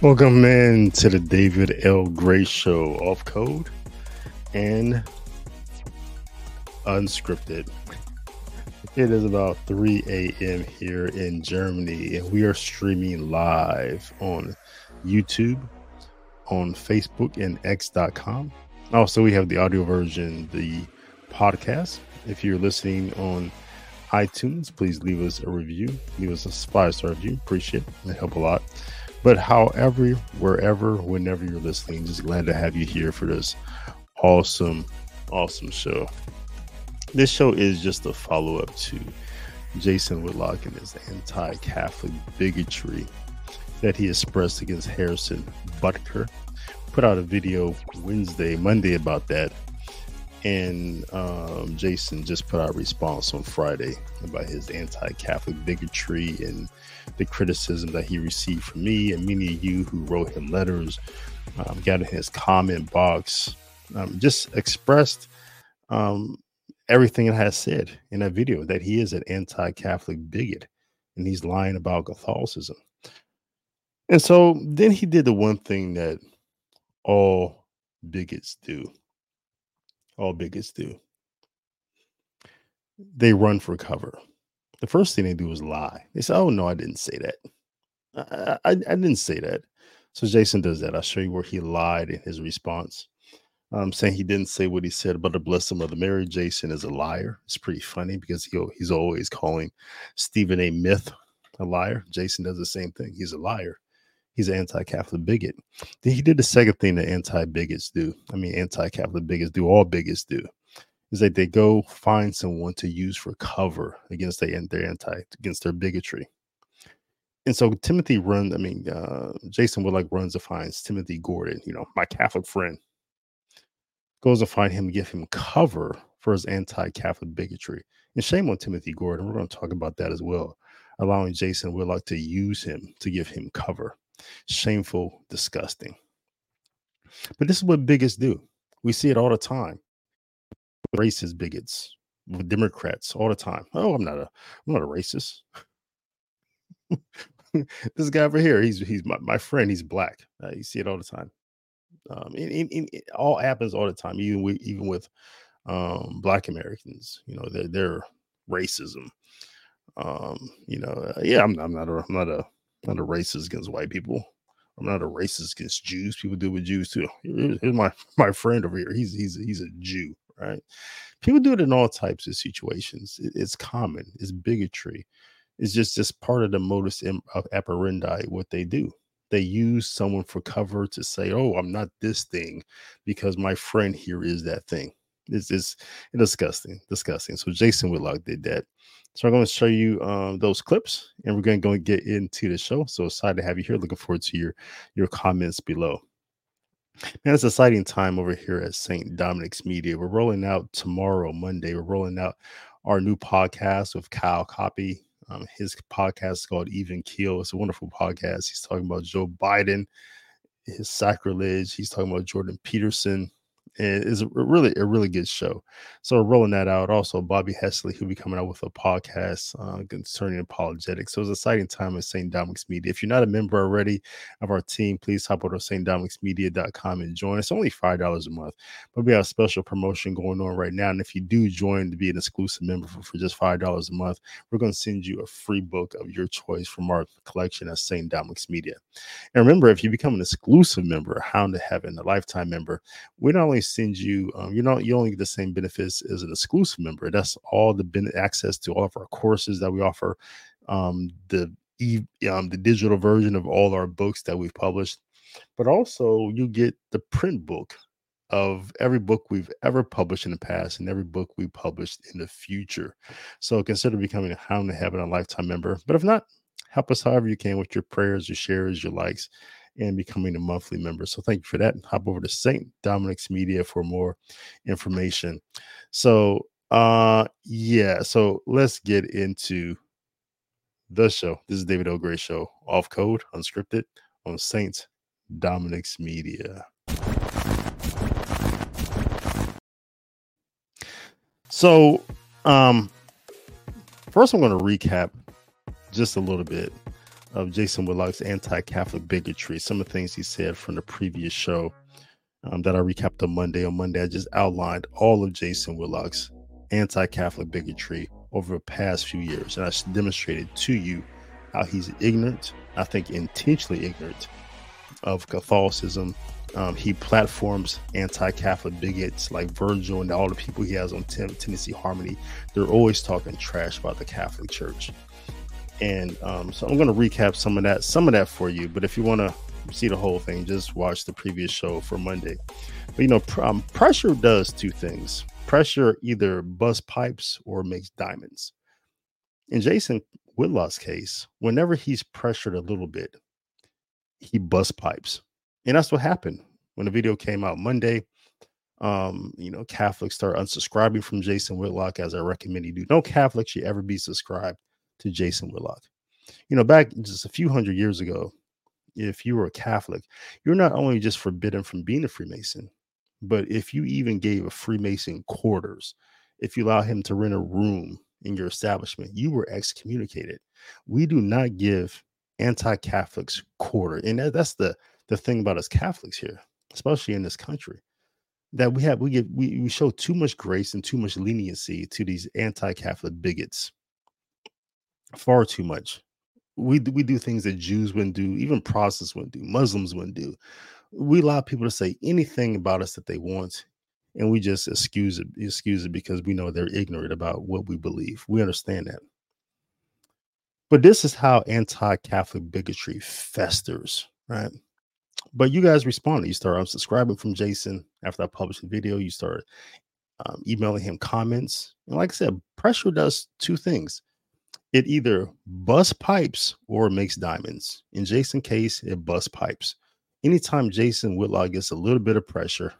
Welcome in to the David L. Gray Show, off code and unscripted. It is about 3 a.m. here in Germany, and we are streaming live on YouTube, on Facebook, and X.com. Also, we have the audio version, the podcast. If you're listening on iTunes, please leave us a review. Leave us a 5-star review. Appreciate it. It helps a lot. But however, wherever, whenever you're listening, just glad to have you here for this awesome show. This show is just a follow-up to Jason Whitlock and his anti-Catholic bigotry that he expressed against Harrison Butker. Put out a video Monday about that. And Jason just put out a response on Friday about his anti-Catholic bigotry and the criticism that he received from me and many of you who wrote him letters, got in his comment box, just expressed everything it has said in that video, that he is an anti-Catholic bigot and he's lying about Catholicism. And so then he did the one thing that all bigots do. All bigots do. They run for cover. The first thing they do is lie. They say, "Oh no, I didn't say that. I didn't say that." So Jason does that. I'll show you where he lied in his response, saying he didn't say what he said about the Blessed Mother Mary. Jason is a liar. It's pretty funny because he's always calling Stephen A. Smith a liar. Jason does the same thing. He's a liar. He's an anti-Catholic bigot. Then he did the second thing that anti-Catholic bigots do, all bigots do, is that they go find someone to use for cover against their bigotry. And so Jason Whitlock runs and finds Timothy Gordon, my Catholic friend, goes to find him to give him cover for his anti-Catholic bigotry. And shame on Timothy Gordon. We're going to talk about that as well, allowing Jason Whitlock to use him to give him cover. Shameful, disgusting. But this is what bigots do. We see it all the time. Racist bigots, with Democrats all the time. Oh, I'm not a racist. This guy over here, he's my friend. He's black. You see it all the time. It all happens all the time. Even with Black Americans, their racism. I'm not a racist against white people. I'm not a racist against Jews. People do with Jews too. Here's my friend over here. He's a Jew, right? People do it in all types of situations. It's common. It's bigotry. It's just part of the modus operandi. What they do, they use someone for cover to say, "Oh, I'm not this thing," because my friend here is that thing. It's disgusting. So Jason Whitlock did that. So I'm going to show you those clips, and we're going to get into the show. So excited to have you here. Looking forward to your comments below. Man, it's an exciting time over here at St. Dominic's Media. We're rolling out tomorrow, Monday. We're rolling out our new podcast with Kyle Copy. His podcast is called Even Keel. It's a wonderful podcast. He's talking about Joe Biden, his sacrilege. He's talking about Jordan Peterson. And it's a really good show. So we're rolling that out. Also, Bobby Hesley, who'll be coming out with a podcast concerning apologetics. So it's an exciting time at St. Dominic's Media. If you're not a member already of our team, please hop over to stdominicsmedia.com and join. It's only $5 a month, but we have a special promotion going on right now. And if you do join to be an exclusive member for just $5 a month, we're going to send you a free book of your choice from our collection at St. Dominic's Media. And remember, if you become an exclusive member, a Hound of Heaven, a lifetime member, we not only send you, you only get the same benefits as an exclusive member. That's all the access to all of our courses that we offer, the digital version of all our books that we've published, but also you get the print book of every book we've ever published in the past and every book we published in the future. So consider becoming a Hound of Heaven, a lifetime member. But if not, help us however you can with your prayers, your shares, your likes, and becoming a monthly member. So thank you for that. Hop over to St. Dominic's Media for more information. So so let's get into the show. This is David L. Gray Show, off code, unscripted, on St. Dominic's Media. So first I'm going to recap just a little bit of Jason Whitlock's anti-Catholic bigotry. Some of the things he said from the previous show that I recapped on Monday. On Monday, I just outlined all of Jason Whitlock's anti-Catholic bigotry over the past few years, and I demonstrated to you how he's ignorant, I think intentionally ignorant, of Catholicism. He platforms anti-Catholic bigots like Virgil and all the people he has on Tennessee Harmony. They're always talking trash about the Catholic Church. And so I'm going to recap some of that for you. But if you want to see the whole thing, just watch the previous show for Monday. But pressure does two things. Pressure either busts pipes or makes diamonds. In Jason Whitlock's case, whenever he's pressured a little bit, he busts pipes. And that's what happened when the video came out Monday. Catholics start unsubscribing from Jason Whitlock, as I recommend you do. No Catholic should ever be subscribed to Jason Whitlock. Back just a few hundred years ago, if you were a Catholic, you're not only just forbidden from being a Freemason, but if you even gave a Freemason quarters, if you allow him to rent a room in your establishment, you were excommunicated. We do not give anti-Catholics quarter. And that's the thing about us Catholics here, especially in this country, that we show too much grace and too much leniency to these anti-Catholic bigots. Far too much. We do things that Jews wouldn't do, even Protestants wouldn't do, Muslims wouldn't do. We allow people to say anything about us that they want, and we just excuse it because we know they're ignorant about what we believe. We understand that. But this is how anti-Catholic bigotry festers, right? But you guys responded. You start unsubscribing from Jason after I published the video. You start emailing him comments. And like I said, pressure does two things. It either busts pipes or makes diamonds. In Jason's case, it busts pipes. Anytime Jason Whitlock gets a little bit of pressure,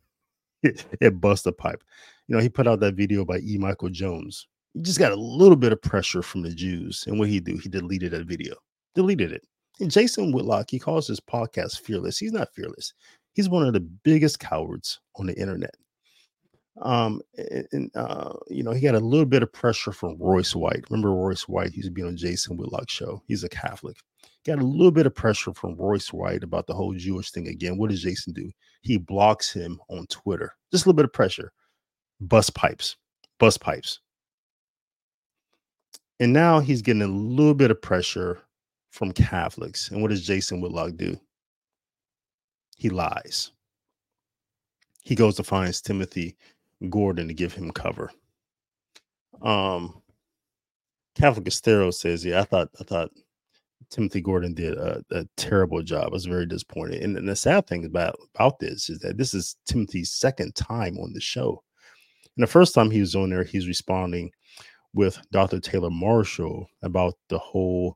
it busts a pipe. He put out that video by E. Michael Jones. He just got a little bit of pressure from the Jews. And what he do? He deleted that video. Deleted it. And Jason Whitlock, he calls his podcast fearless. He's not fearless. He's one of the biggest cowards on the internet. He got a little bit of pressure from Royce White. Remember Royce White? He used to be on Jason Whitlock's show. He's a Catholic. Got a little bit of pressure from Royce White about the whole Jewish thing again. What does Jason do? He blocks him on Twitter. Just a little bit of pressure. Bust pipes. And now he's getting a little bit of pressure from Catholics. And what does Jason Whitlock do? He lies. He goes to find Timothy Gordon to give him cover. Catholic Estero says, yeah, I thought Timothy Gordon did a terrible job. I was very disappointed. And the sad thing about this is that this is Timothy's second time on the show. And the first time he was on there, he's responding with Dr. Taylor Marshall about the whole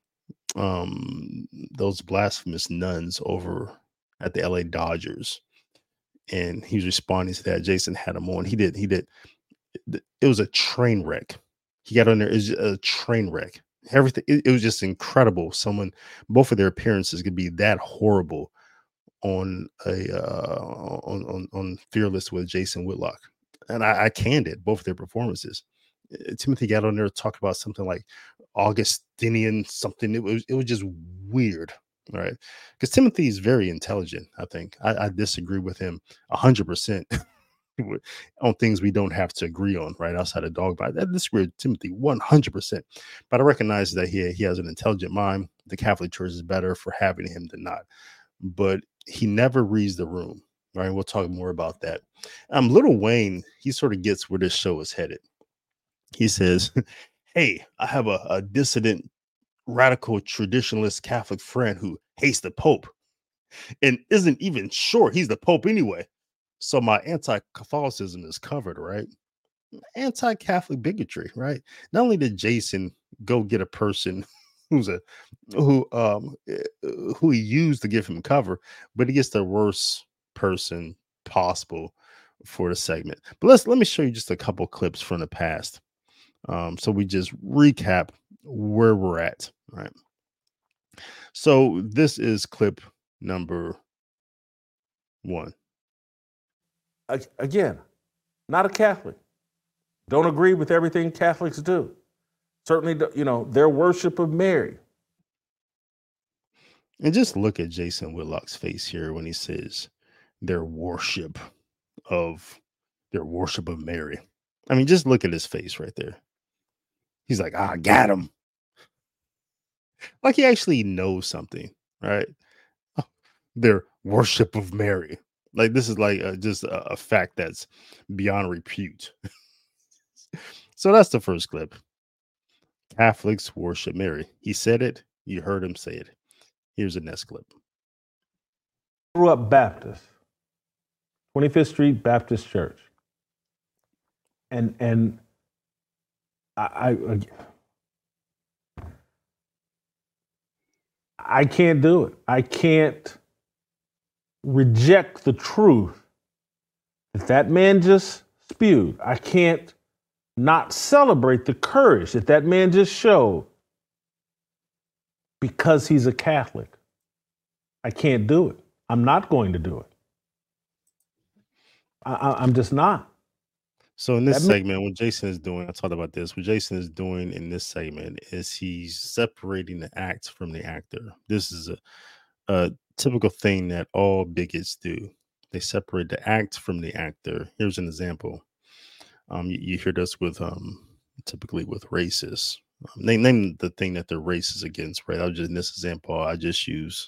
those blasphemous nuns over at the LA Dodgers. And he was responding to that. Jason had him on. He did. It was a train wreck. He got on there. It was a train wreck. Everything. It was just incredible. Both of their appearances could be that horrible on on Fearless with Jason Whitlock. And I canned it, both of their performances. Timothy got on there to talk about something like Augustinian something. It was just weird. Right. Because Timothy is very intelligent. I think I disagree with him 100% on things we don't have to agree on, right? Outside of dog bite. I disagree with Timothy 100%. But I recognize that he has an intelligent mind. The Catholic Church is better for having him than not. But he never reads the room. Right. We'll talk more about that. Lil Wayne, he sort of gets where this show is headed. He says, hey, I have a dissident radical traditionalist Catholic friend who hates the Pope and isn't even sure he's the Pope anyway. So my anti-Catholicism is covered, right? Anti-Catholic bigotry, right? Not only did Jason go get a person who he used to give him cover, but he gets the worst person possible for the segment. But let me show you just a couple clips from the past. So we just recap where we're at, right? So this is clip number 1. Again, not a Catholic. Don't agree with everything Catholics do. Certainly, their worship of Mary. And just look at Jason Whitlock's face here when he says their worship of Mary. I mean, just look at his face right there. He's like, I got him. Like he actually knows something, right? Their worship of Mary. Like this is like just a fact that's beyond repute. So that's the first clip. Catholics worship Mary. He said it. You heard him say it. Here's the next clip. Grew up Baptist, 25th Street Baptist Church, and I can't do it. I can't reject the truth that man just spewed. I can't not celebrate the courage that man just showed because he's a Catholic. I can't do it. I'm not going to do it. I'm just not. So in this segment, what Jason is doing, I talked about this. What Jason is doing in this segment is he's separating the act from the actor. This is a typical thing that all bigots do. They separate the act from the actor. Here's an example. You hear this with typically with racists. Name the thing that they're racist against, right? In this example, I just use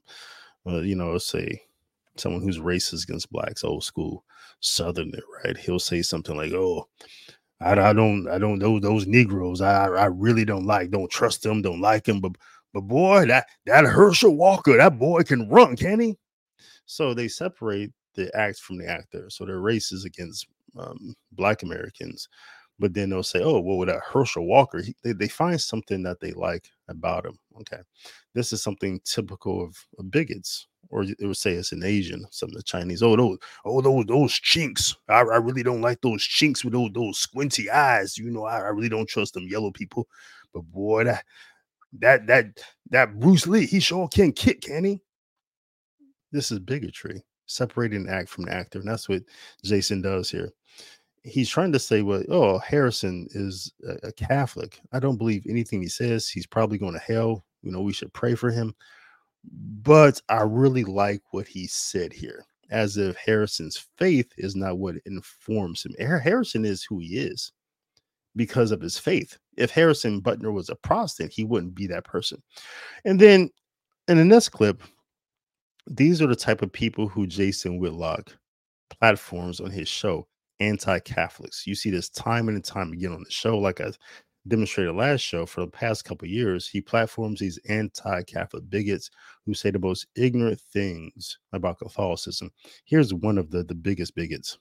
say someone who's racist against blacks, old school Southerner, right? He'll say something like, "Oh, I don't know those Negroes. I really don't trust them, don't like them. But boy, that Herschel Walker, that boy can run, can he?" So they separate the act from the actor. So they're racist against Black Americans, but then they'll say, "Oh, well, with that Herschel Walker, they find something that they like about him." Okay, this is something typical of bigots, or it would say it's an Asian, some of the Chinese. Oh, those chinks. I really don't like those chinks with those squinty eyes. I really don't trust them yellow people. But boy, that Bruce Lee, he sure can kick, can he? This is bigotry, separating the act from the actor, and that's what Jason does here. He's trying to say, well, oh, Harrison is a Catholic. I don't believe anything he says. He's probably going to hell. We should pray for him. But I really like what he said here, as if Harrison's faith is not what informs him. Harrison is who he is because of his faith. If Harrison Butler was a Protestant, he wouldn't be that person. And then in the next clip, these are the type of people who Jason Whitlock platforms on his show, anti-Catholics. You see this time and time again on the show. Like I demonstrated last show, for the past couple of years, he platforms these anti-Catholic bigots who say the most ignorant things about Catholicism. Here's one of the biggest bigots.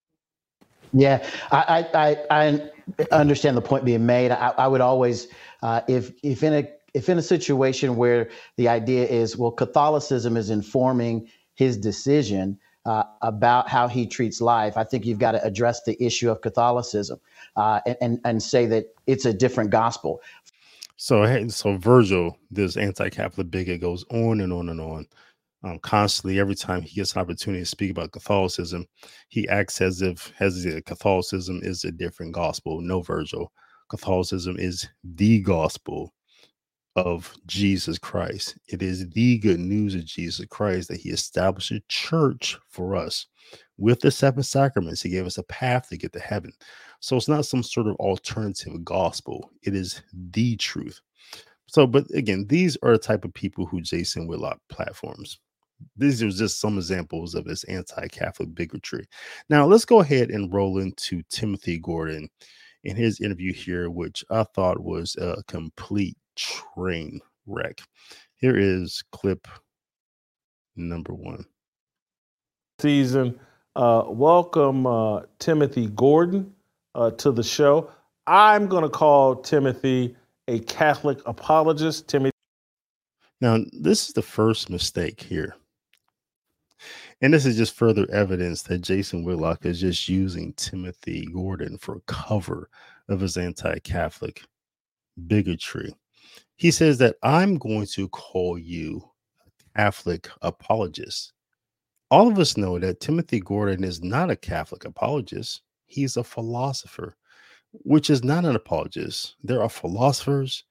Yeah, I understand the point being made. I would always, if in a situation where the idea is, well, Catholicism is informing his decision about how he treats life, I think you've got to address the issue of Catholicism and say that it's a different gospel. So Virgil, this anti-Catholic bigot, goes on and on and on. Constantly, every time he gets an opportunity to speak about Catholicism, he acts as if Catholicism is a different gospel. No, Virgil, Catholicism is the gospel of Jesus Christ. It is the good news of Jesus Christ that he established a church for us with the 7 sacraments. He gave us a path to get to heaven. So it's not some sort of alternative gospel. It is the truth. So, but again, these are the type of people who Jason Whitlock platforms. These are just some examples of his anti-Catholic bigotry. Now, let's go ahead and roll into Timothy Gordon in his interview here, which I thought was a complete train wreck. Here is clip number 1. Season. Welcome, Timothy Gordon, to the show. I'm going to call Timothy a Catholic apologist. Timothy. Now, this is the first mistake here. And this is just further evidence that Jason Whitlock is just using Timothy Gordon for cover of his anti-Catholic bigotry. He says that I'm going to call you a Catholic apologist. All of us know that Timothy Gordon is not a Catholic apologist. He's a philosopher, which is not an apologist. There are philosophers,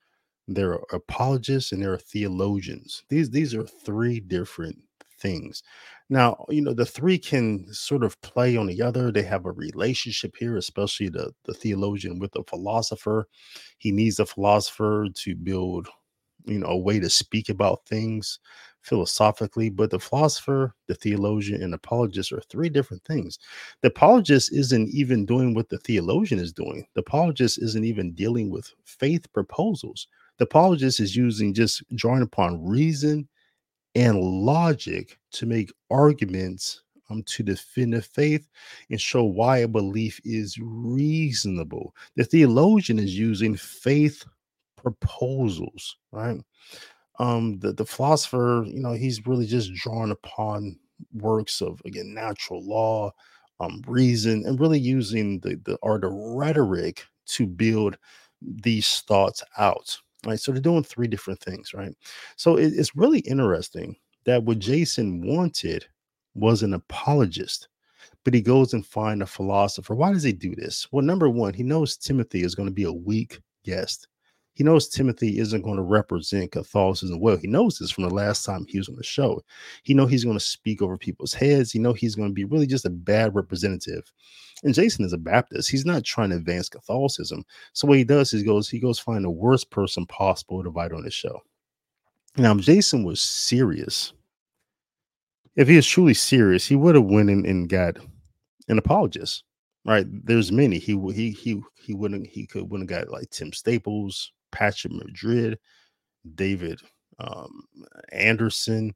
There are apologists and there are theologians. These are three different things. Now, the three can sort of play on the other. They have a relationship here, especially the theologian with the philosopher. He needs a philosopher to build, a way to speak about things philosophically. But the philosopher, the theologian, and apologist are three different things. The apologist isn't even doing what the theologian is doing. The apologist isn't even dealing with faith proposals. The apologist is using just drawing upon reason and logic to make arguments to defend the faith and show why a belief is reasonable. The theologian is using faith proposals, right? The philosopher, he's really just drawn upon works of, again, natural law, reason, and really using the rhetoric to build these thoughts out, right? So they're doing three different things, right? So it's really interesting that what Jason wanted was an apologist, but he goes and find a philosopher. Why does he do this? Well, number one, he knows Timothy is going to be a weak guest. He knows Timothy isn't going to represent Catholicism well. He knows this from the last time he was on the show. He knows he's going to speak over people's heads. He knows he's going to be really just a bad representative. And Jason is a Baptist. He's not trying to advance Catholicism. So what he does is he goes find the worst person possible to invite on his show. Now, if Jason was serious, if he was truly serious, he would have went in and got an apologist. Right? There's many. He could wouldn't have got like Tim Staples, Patrick Madrid, David Anderson,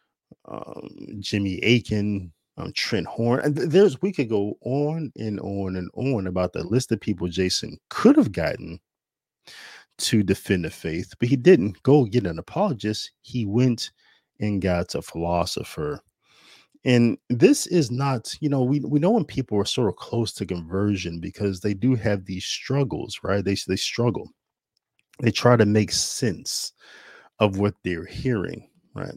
Jimmy Aiken, Trent Horn. And we could go on and on and on about the list of people Jason could have gotten to defend the faith, but he didn't go get an apologist. He went and got a philosopher. And this is not, we know when people are sort of close to conversion because they do have these struggles, right? They struggle. They try to make sense of what they're hearing, right?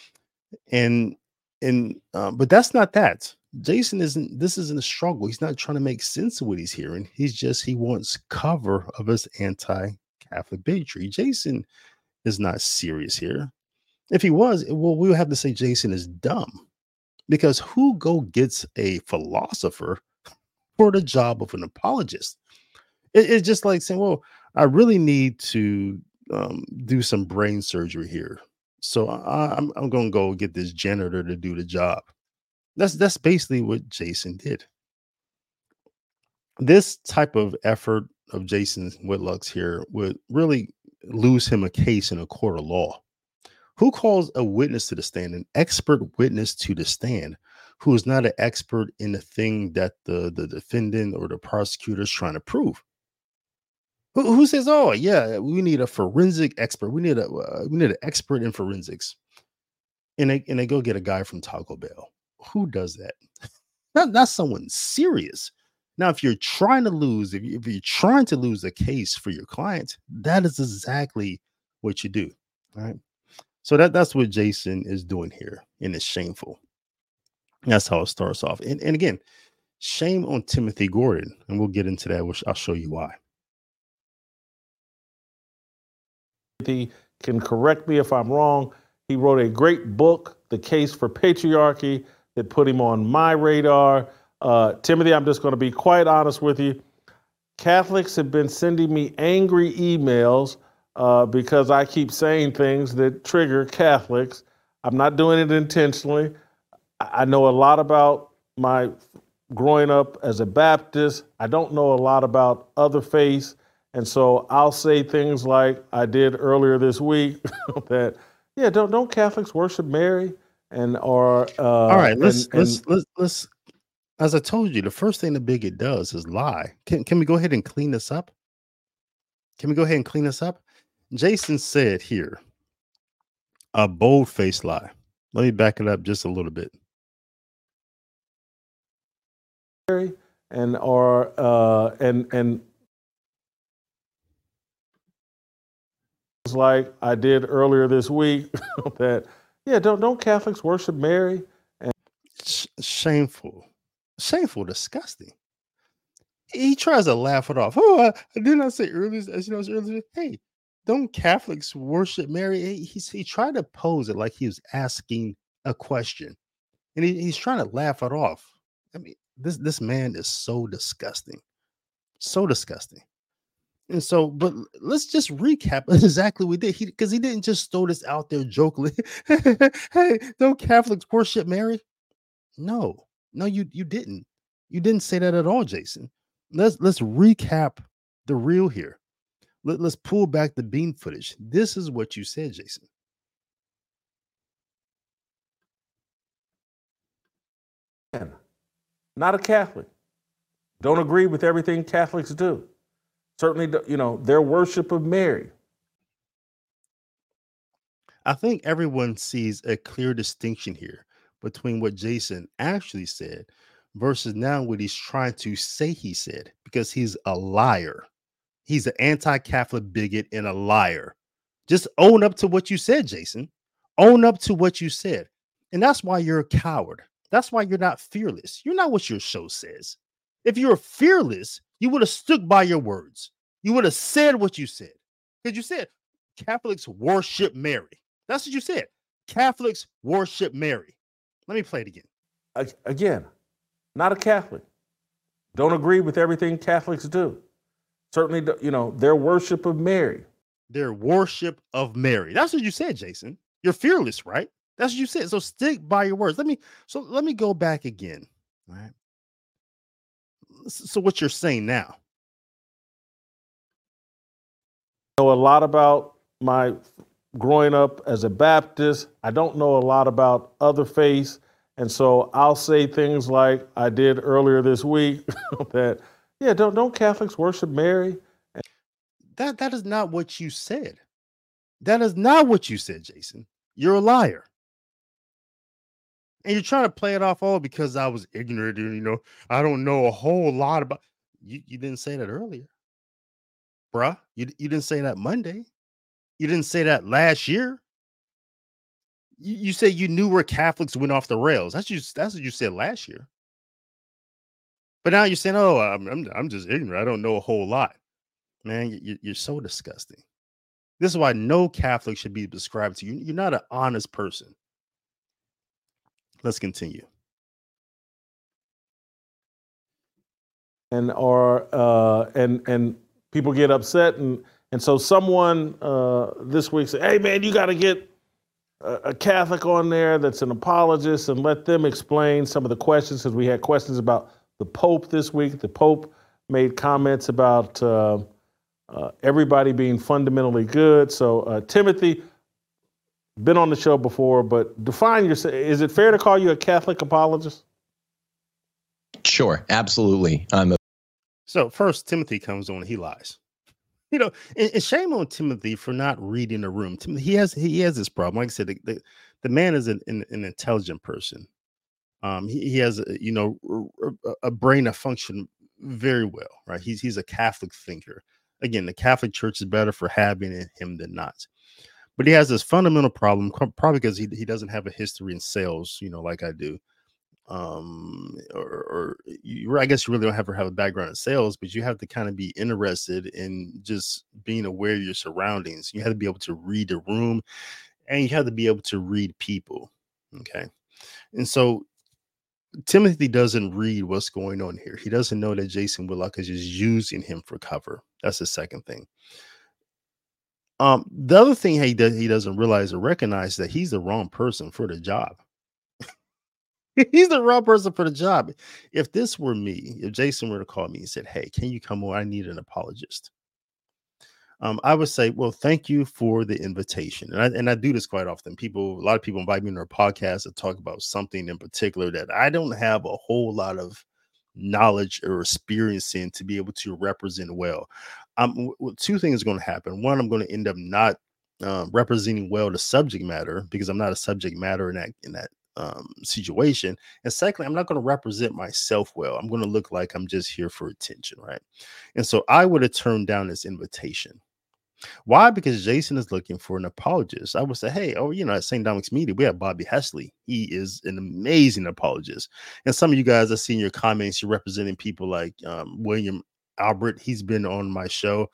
But that's not that. Jason isn't a struggle. He's not trying to make sense of what he's hearing. He wants cover of his anti-Catholic bigotry. Jason is not serious here. If he was, well, we would have to say Jason is dumb. Because who gets a philosopher for the job of an apologist? It's just like saying, well, I really need to do some brain surgery here. So I'm going to go get this janitor to do the job. That's basically what Jason did. This type of effort of Jason Whitlock's here would really lose him a case in a court of law. Who calls a witness to the stand, an expert witness to the stand, who is not an expert in the thing that the defendant or the prosecutor is trying to prove? Who says, "Oh yeah, we need a forensic expert. We need an expert in forensics," and they go get a guy from Taco Bell. Who does that? Not someone serious. Now, if you're trying to lose, if you're trying to lose a case for your client, that is exactly what you do, right? So that's what Jason is doing here, and it's shameful. That's how it starts off. And again, shame on Timothy Gordon, and we'll get into that, which I'll show you why. He can correct me if I'm wrong. He wrote a great book, The Case for Patriarchy, that put him on my radar. Timothy, I'm just going to be quite honest with you. Catholics have been sending me angry emails because I keep saying things that trigger Catholics. I'm not doing it intentionally. I know a lot about my growing up as a Baptist. I don't know a lot about other faiths. And so I'll say things like I did earlier this week that, yeah, don't Catholics worship Mary? All right, let's as I told you, the first thing the bigot does is lie. Can we go ahead and clean this up? Can we go ahead and clean this up? Jason said here, a bold-faced lie. Let me back it up just a little bit. And like I did earlier this week that, yeah, don't Catholics worship Mary? And shameful, disgusting. He tries to laugh it off. Oh, I did not say earlier, as you know, earlier. Hey, don't Catholics worship Mary? He tried to pose it like he was asking a question, and he's trying to laugh it off. I mean, this man is so disgusting, so disgusting. And so, but let's just recap exactly what we did. Because he didn't just throw this out there jokingly. Hey, don't Catholics worship Mary? No, no, you didn't. You didn't say that at all, Jason. Let's recap the real here. Let's pull back the beam footage. This is what you said, Jason. Not a Catholic. Don't agree with everything Catholics do. Certainly, you know, their worship of Mary. I think everyone sees a clear distinction here between what Jason actually said versus now what he's trying to say he said, because he's a liar. He's an anti-Catholic bigot and a liar. Just own up to what you said, Jason. Own up to what you said. And that's why you're a coward. That's why you're not fearless. You're not what your show says. If you were fearless, you would have stuck by your words. You would have said what you said. Because you said Catholics worship Mary. That's what you said. Catholics worship Mary. Let me play it again. Again, not a Catholic. Don't agree with everything Catholics do. Certainly, you know, their worship of Mary. Their worship of Mary. That's what you said, Jason. You're fearless, right? That's what you said. So stick by your words. Let me go back again. All right. So what you're saying now? I know a lot about my growing up as a Baptist. I don't know a lot about other faiths. And so I'll say things like I did earlier this week that, yeah, don't Catholics worship Mary? That is not what you said. That is not what you said, Jason. You're a liar. And you're trying to play it off all because I was ignorant and, you know, I don't know a whole lot about you. You didn't say that earlier. Bruh. You didn't say that Monday. You didn't say that last year. You said you knew where Catholics went off the rails. That's what you said last year. But now you're saying, "Oh, I'm just ignorant. I don't know a whole lot." Man, you're so disgusting. This is why no Catholic should be prescribed to you. You're not an honest person. Let's continue. And people get upset, and so someone this week said, "Hey, man, you got to get a Catholic on there that's an apologist and let them explain some of the questions," because we had questions about the Pope this week. The Pope made comments about everybody being fundamentally good. So Timothy, been on the show before, but define yourself. Is it fair to call you a Catholic apologist? Sure, absolutely. So first, Timothy comes on, he lies. You know, and shame on Timothy for not reading the room. He has this problem. Like I said, the man is an intelligent person. He has a brain that functions very well, right? He's a Catholic thinker. Again, the Catholic Church is better for having him than not. But he has this fundamental problem, probably because he doesn't have a history in sales, you know, like I do. I guess you really don't have to have a background in sales, but you have to kind of be interested in just being aware of your surroundings. You have to be able to read the room, and you have to be able to read people. Okay. And so Timothy doesn't read what's going on here. He doesn't know that Jason Whitlock is just using him for cover. That's the second thing. The other thing he doesn't realize or recognize that he's the wrong person for the job. He's the wrong person for the job. If this were me, if Jason were to call me and said, "Hey, can you come on? I need an apologist." I would say, "Well, thank you for the invitation." And I do this quite often. A lot of people invite me on their podcast to talk about something in particular that I don't have a whole lot of knowledge or experience in to be able to represent well. Two things are going to happen. One, I'm going to end up not representing well the subject matter because I'm not a subject matter in that situation. And secondly, I'm not going to represent myself well. I'm going to look like I'm just here for attention, right? And so I would have turned down this invitation. Why? Because Jason is looking for an apologist. I would say, "Hey, at St. Dominic's Media, we have Bobby Hesley. He is an amazing apologist." And some of you guys, I see in your comments, you're representing people like William Albert. He's been on my show.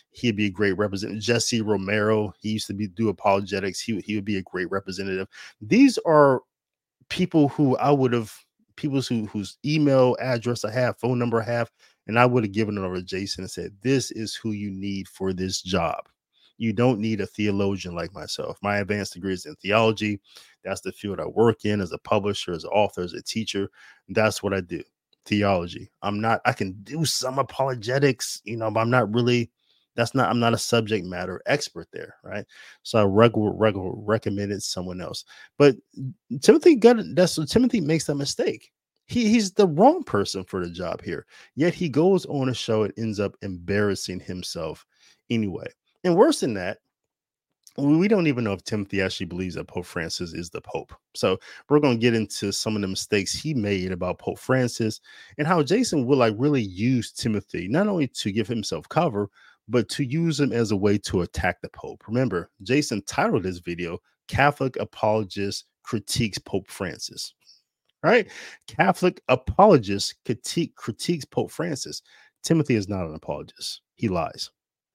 He'd be a great representative. Jesse Romero, he used to do apologetics. He would be a great representative. These are people who I would have, people whose email address I have, phone number I have, and I would have given it over to Jason and said, this is who you need for this job. You don't need a theologian like myself. My advanced degree is in theology. That's the field I work in as a publisher, as an author, as a teacher. That's what I do. Theology. I can do some apologetics, but I'm not really, I'm not a subject matter expert there. Right. So I recommended someone else, but Timothy makes that mistake. He's the wrong person for the job here. Yet he goes on a show and ends up embarrassing himself anyway. And worse than that, we don't even know if Timothy actually believes that Pope Francis is the Pope. So we're going to get into some of the mistakes he made about Pope Francis and how Jason will really use Timothy, not only to give himself cover, but to use him as a way to attack the Pope. Remember, Jason titled this video, Catholic Apologist Critiques Pope Francis. Right? Catholic apologist critiques Pope Francis. Timothy is not an apologist. He lies.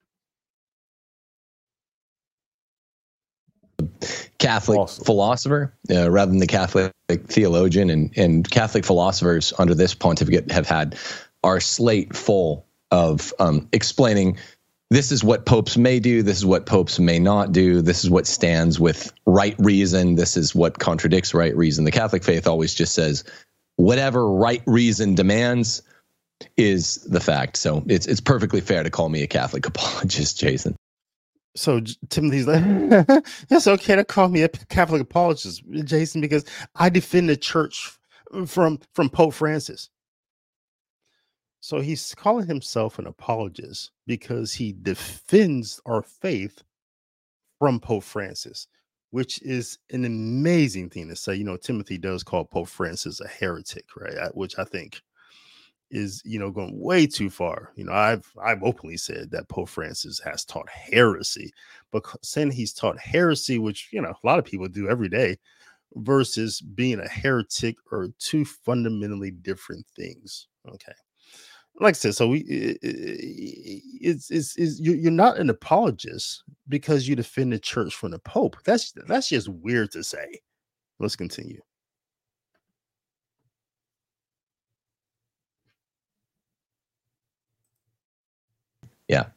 Catholic philosopher rather than the Catholic theologian, and Catholic philosophers under this pontificate have had our slate full of explaining this is what popes may do, this is what popes may not do, this is what stands with right reason, this is what contradicts right reason. The Catholic faith always just says whatever right reason demands is the fact. So it's perfectly fair to call me a Catholic apologist, Jason. So Timothy's like, it's okay to call me a Catholic apologist, Jason, because I defend the church from Pope Francis. So he's calling himself an apologist because he defends our faith from Pope Francis, which is an amazing thing to say. Timothy does call Pope Francis a heretic, right? Which I think is, going way too far. I've openly said that Pope Francis has taught heresy, but saying he's taught heresy, which, a lot of people do every day, versus being a heretic are two fundamentally different things. Okay. Like I said, so you're not an apologist because you defend the church from the Pope. That's just weird to say. Let's continue. Yeah.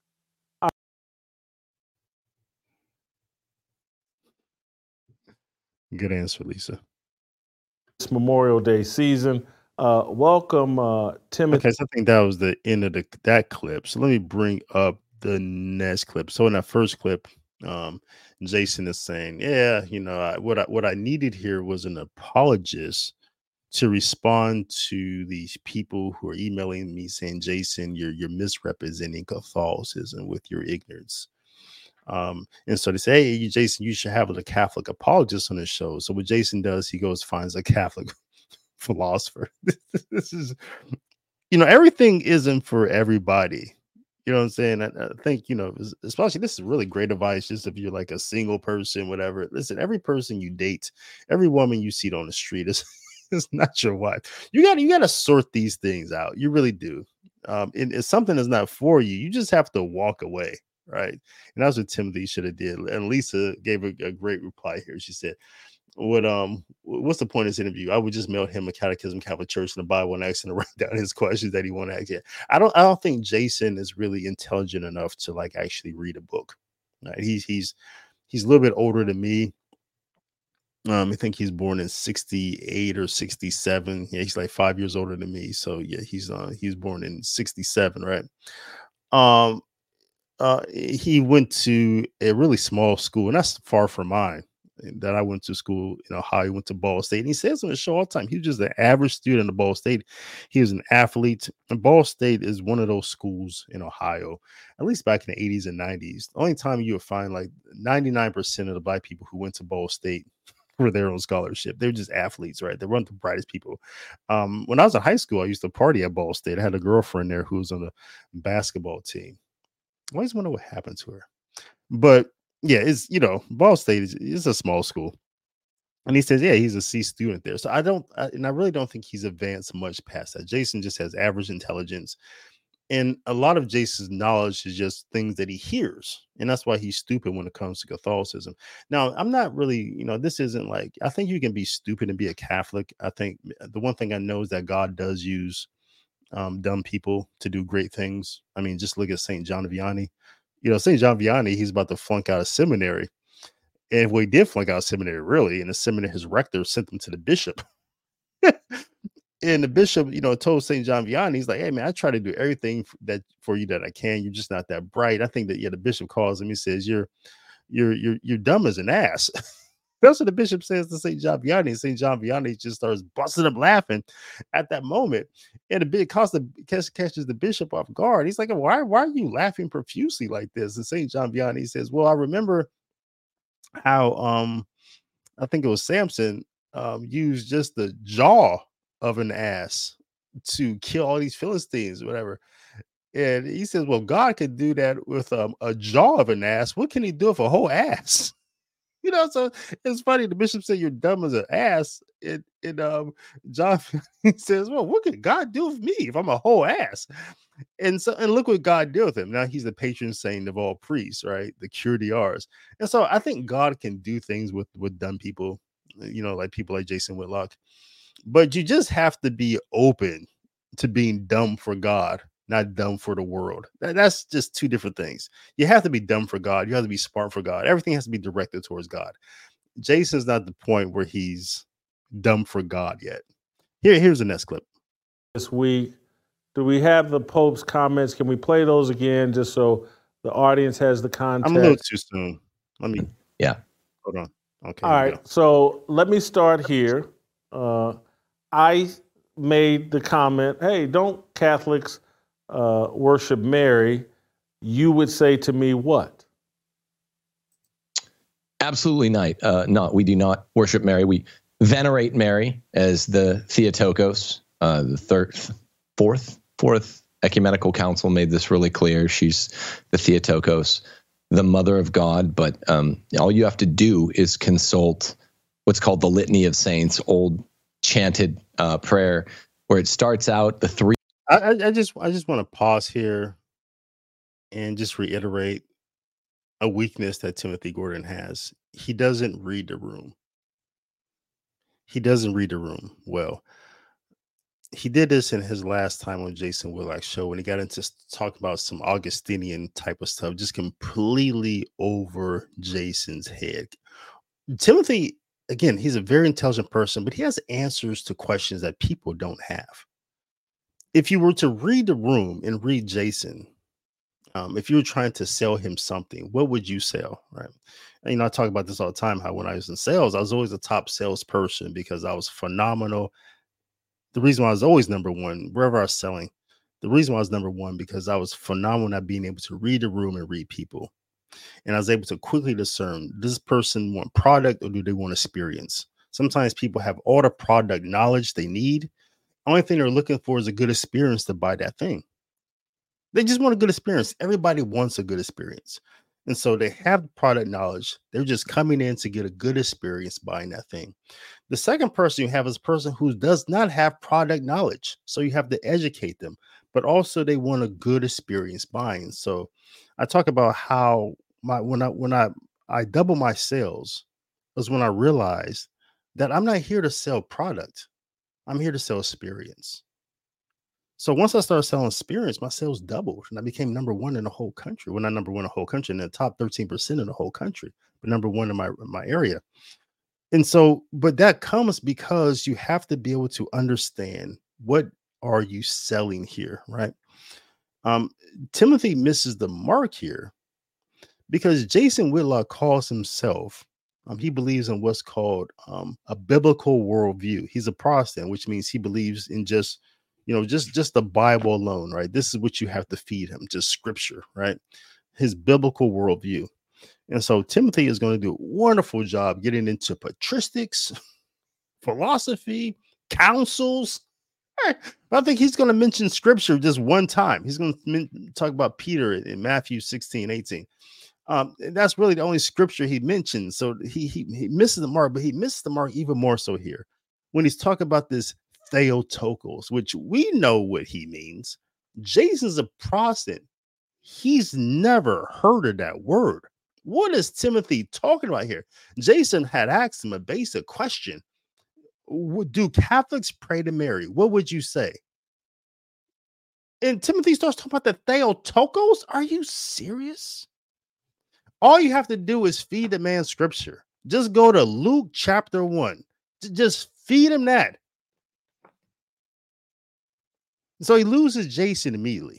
Good answer, Lisa. It's Memorial Day season. Welcome, Timothy. Okay, so I think that was the end of that clip. So let me bring up the next clip. So in that first clip, Jason is saying, "Yeah, what I needed here was an apologist to respond to these people who are emailing me saying, Jason, you're misrepresenting Catholicism with your ignorance." And so they say, "Hey, Jason, you should have a Catholic apologist on the show." So what Jason does, he goes finds a Catholic philosopher. This is, everything isn't for everybody. You know what I'm saying? I think, especially this is really great advice just if you're like a single person, whatever. Listen, every person you date, every woman you see on the street is not your wife. You got to sort these things out. You really do. And if something is not for you, you just have to walk away. Right. And that's what Timothy should have did. And Lisa gave a great reply here. She said, what's the point of this interview? I would just mail him a catechism, Catholic Church, and a Bible, and ask him to write down his questions that he want to ask. I don't think Jason is really intelligent enough to actually read a book. Right? He's a little bit older than me. I think he's born in 68 or 67. Yeah, he's like 5 years older than me. So yeah, he's born in 67, right? He went to a really small school, and that's far from mine. That I went to school in Ohio, went to Ball State. And he says on the show all the time, he was just an average student at Ball State. He was an athlete. And Ball State is one of those schools in Ohio, at least back in the 80s and 90s. The only time you would find 99% of the Black people who went to Ball State were there on scholarship. They're just athletes, right? They weren't the brightest people. When I was in high school, I used to party at Ball State. I had a girlfriend there who was on the basketball team. I always wonder what happened to her. But yeah, it's, Ball State is a small school. And he says, yeah, he's a C student there. So I really don't think he's advanced much past that. Jason just has average intelligence. And a lot of Jason's knowledge is just things that he hears. And that's why he's stupid when it comes to Catholicism. Now, I'm not really, this isn't like, I think you can be stupid and be a Catholic. I think the one thing I know is that God does use dumb people to do great things. I mean, just look at St. John Vianney. St. John Vianney, he's about to flunk out of seminary. And he did flunk out of seminary, really. And the seminary, his rector sent him to the bishop. And the bishop, told St. John Vianney, he's like, hey, man, I try to do everything for you that I can. You're just not that bright. I think that, the bishop calls him. He says, you're dumb as an ass. That's what the bishop says to St. John Vianney. St. John Vianney just starts busting up laughing at that moment. And the big catches the bishop off guard. He's like, why are you laughing profusely like this? And St. John Vianney says, well, I remember how I think it was Samson used just the jaw of an ass to kill all these Philistines or whatever. And he says, well, God could do that with a jaw of an ass. What can he do with a whole ass? So it's funny. The bishop said you're dumb as an ass. And John says, well, what can God do with me if I'm a whole ass? And look what God did with him. Now he's the patron saint of all priests, right? The cure d'ars. And so I think God can do things with dumb people, like people like Jason Whitlock. But you just have to be open to being dumb for God, not dumb for the world. That's just two different things. You have to be dumb for God. You have to be smart for God. Everything has to be directed towards God. Jason's not the point where he's dumb for God yet. Here's the next clip. This week, do we have the Pope's comments? Can we play those again just so the audience has the context? I'm a little too soon. Hold on. Okay. All right. So let me start here. I made the comment, hey, don't Catholics worship Mary? You would say to me what? Absolutely not. We do not worship Mary. We venerate Mary as the Theotokos. The fourth ecumenical council made this really clear. She's the Theotokos, the Mother of God. But all you have to do is consult what's called the Litany of Saints, old chanted prayer, where it starts out the three. I just want to pause here and just reiterate a weakness that Timothy Gordon has. He doesn't read the room. He doesn't read the room well. He did this in his last time on Jason Whitlock's show when he got into talk about some Augustinian type of stuff, just completely over Jason's head. Timothy, again, he's a very intelligent person, but he has answers to questions that people don't have. If you were to read the room and read Jason, if you were trying to sell him something, what would you sell, right? And, I talk about this all the time, how when I was in sales, I was always a top salesperson because I was phenomenal. The reason why I was always number one, wherever I was selling, the reason why I was number one, because I was phenomenal at being able to read the room and read people. And I was able to quickly discern, does this person want product or do they want experience? Sometimes people have all the product knowledge they need. Only thing they're looking for is a good experience to buy that thing. They just want a good experience. Everybody wants a good experience. And so they have product knowledge. They're just coming in to get a good experience buying that thing. The second person you have is a person who does not have product knowledge. So you have to educate them, but also they want a good experience buying. So I talk about how when I double my sales was when I realized that I'm not here to sell product. I'm here to sell experience. So once I started selling experience, my sales doubled and I became number one in the whole country. Well, not number one in the whole country, in the top 13% in the whole country, but number one in my area. And so, but that comes because you have to be able to understand what are you selling here, right? Timothy misses the mark here because Jason Whitlock calls himself, he believes in what's called a biblical worldview. He's a Protestant, which means he believes in just the Bible alone, right? This is what you have to feed him, just scripture, right? His biblical worldview. And so Timothy is going to do a wonderful job getting into patristics, philosophy, councils. Right. But I think he's going to mention scripture just one time. He's going to talk about Peter in Matthew 16:18. That's really the only scripture he mentions. So he misses the mark, but he misses the mark even more so here when he's talking about this Theotokos, which we know what he means. Jason's a Protestant. He's never heard of that word. What is Timothy talking about here? Jason had asked him a basic question. Do Catholics pray to Mary? What would you say? And Timothy starts talking about the Theotokos. Are you serious? All you have to do is feed the man scripture. Just go to Luke chapter 1. Just feed him that. So he loses Jason immediately.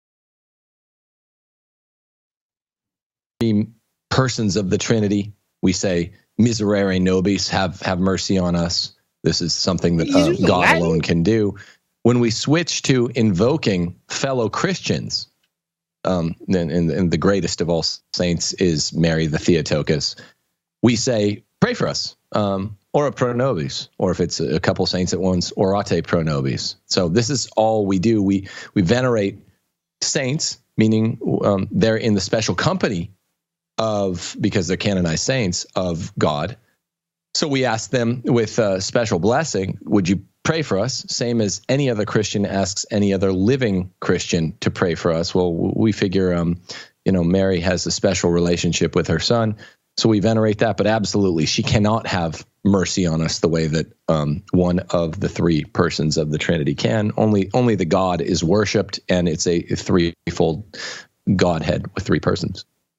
Persons of the Trinity, we say, miserere nobis, have mercy on us. This is something that God Latin alone can do. When we switch to invoking fellow Christians, and the greatest of all saints is Mary the Theotokos, we say, pray for us, ora pro nobis, or if it's a couple saints at once, orate pro nobis. So this is all we do. We venerate saints, meaning they're in the special company of, because they're canonized saints of God. So we ask them with a special blessing, would you pray for us? Same as any other Christian asks any other living Christian to pray for us. Well, we figure, Mary has a special relationship with her son, so we venerate that. But absolutely, she cannot have mercy on us the way that one of the three persons of the Trinity can. Only the God is worshipped, and it's a threefold Godhead with three persons.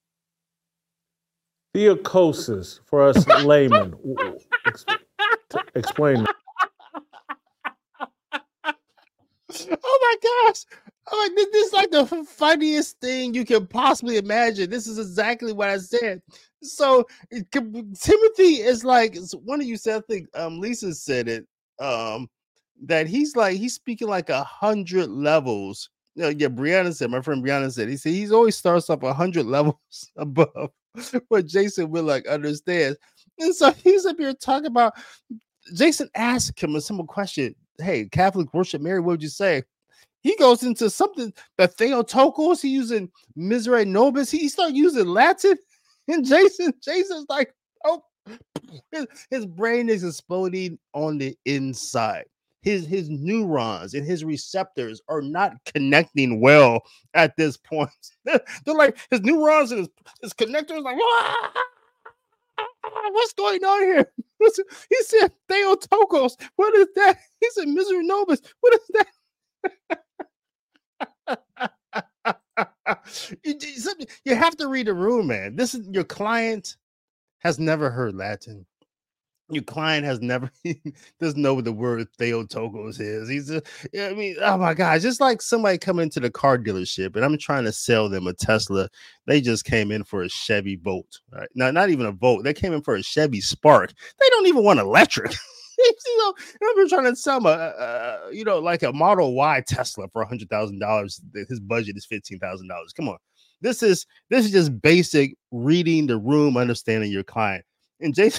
Theokosis, for us laymen. Explain that. Oh my gosh. Oh, this is like the funniest thing you can possibly imagine. This is exactly what I said. So Timothy is like, one of you said, I think Lisa said it, that he's speaking like 100 levels. Brianna said, my friend Brianna said, he always starts off 100 levels above what Jason will understands. And so he's up here talking about, Jason asked him a simple question. Hey, Catholic worship Mary, what would you say? He goes into something, the Theotokos, he using miserere nobis, he started using Latin, and Jason's like, oh, his brain is exploding on the inside. His neurons and his receptors are not connecting well at this point. They're like, his neurons and his connectors like, what's going on here? He said Theotokos. What is that? He said miserere nobis. What is that? You have to read the room, man. This is, your client has never heard Latin. Your client has never doesn't know what the word Theotokos is. Oh my gosh, just like somebody coming into the car dealership and I'm trying to sell them a Tesla. They just came in for a Chevy Bolt, right? Now, not even a Volt. They came in for a Chevy Spark. They don't even want electric. I'm trying to sell them like a Model Y Tesla for $100,000. His budget is $15,000. Come on, this is just basic reading the room, understanding your client. And Jason,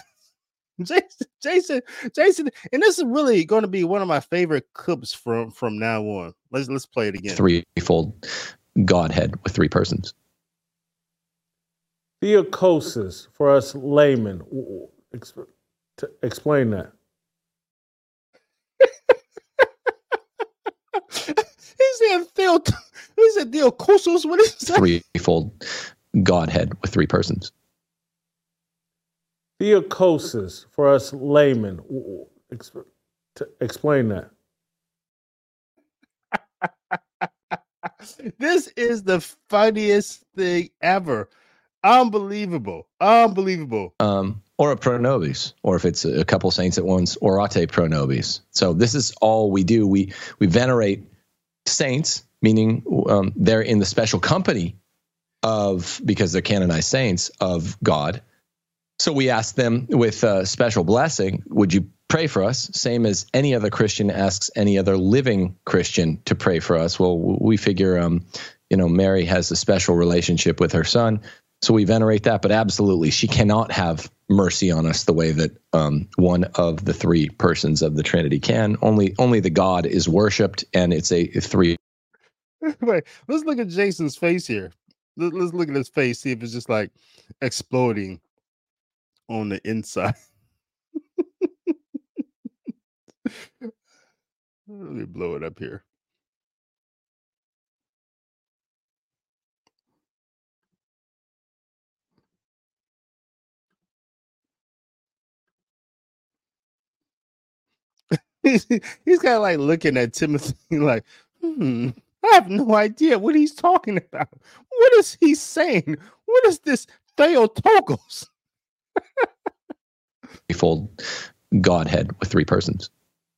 and this is really going to be one of my favorite clips from now on. Let's play it again. Threefold Godhead with three persons. Theokosis, for us laymen. Explain that. He said Theokosis. What is that? Threefold Godhead with three persons. Theokosis, for us laymen. Explain that. This is the funniest thing ever. Unbelievable. Ora pro nobis, or if it's a couple saints at once, orate pro nobis. So this is all we do. We venerate saints, meaning they're in the special company of, because they're canonized saints of God. So we ask them with a special blessing, would you pray for us? Same as any other Christian asks any other living Christian to pray for us. Well, we figure, Mary has a special relationship with her son, so we venerate that. But absolutely, she cannot have mercy on us the way that one of the three persons of the Trinity can. Only the God is worshipped, and it's a three. Wait, let's look at Jason's face here. Let's look at his face, see if it's just like exploding on the inside. Let me blow it up here. he's kind of like looking at Timothy like, I have no idea what he's talking about. What is he saying? What is this Theotokos? Threefold Godhead with three persons.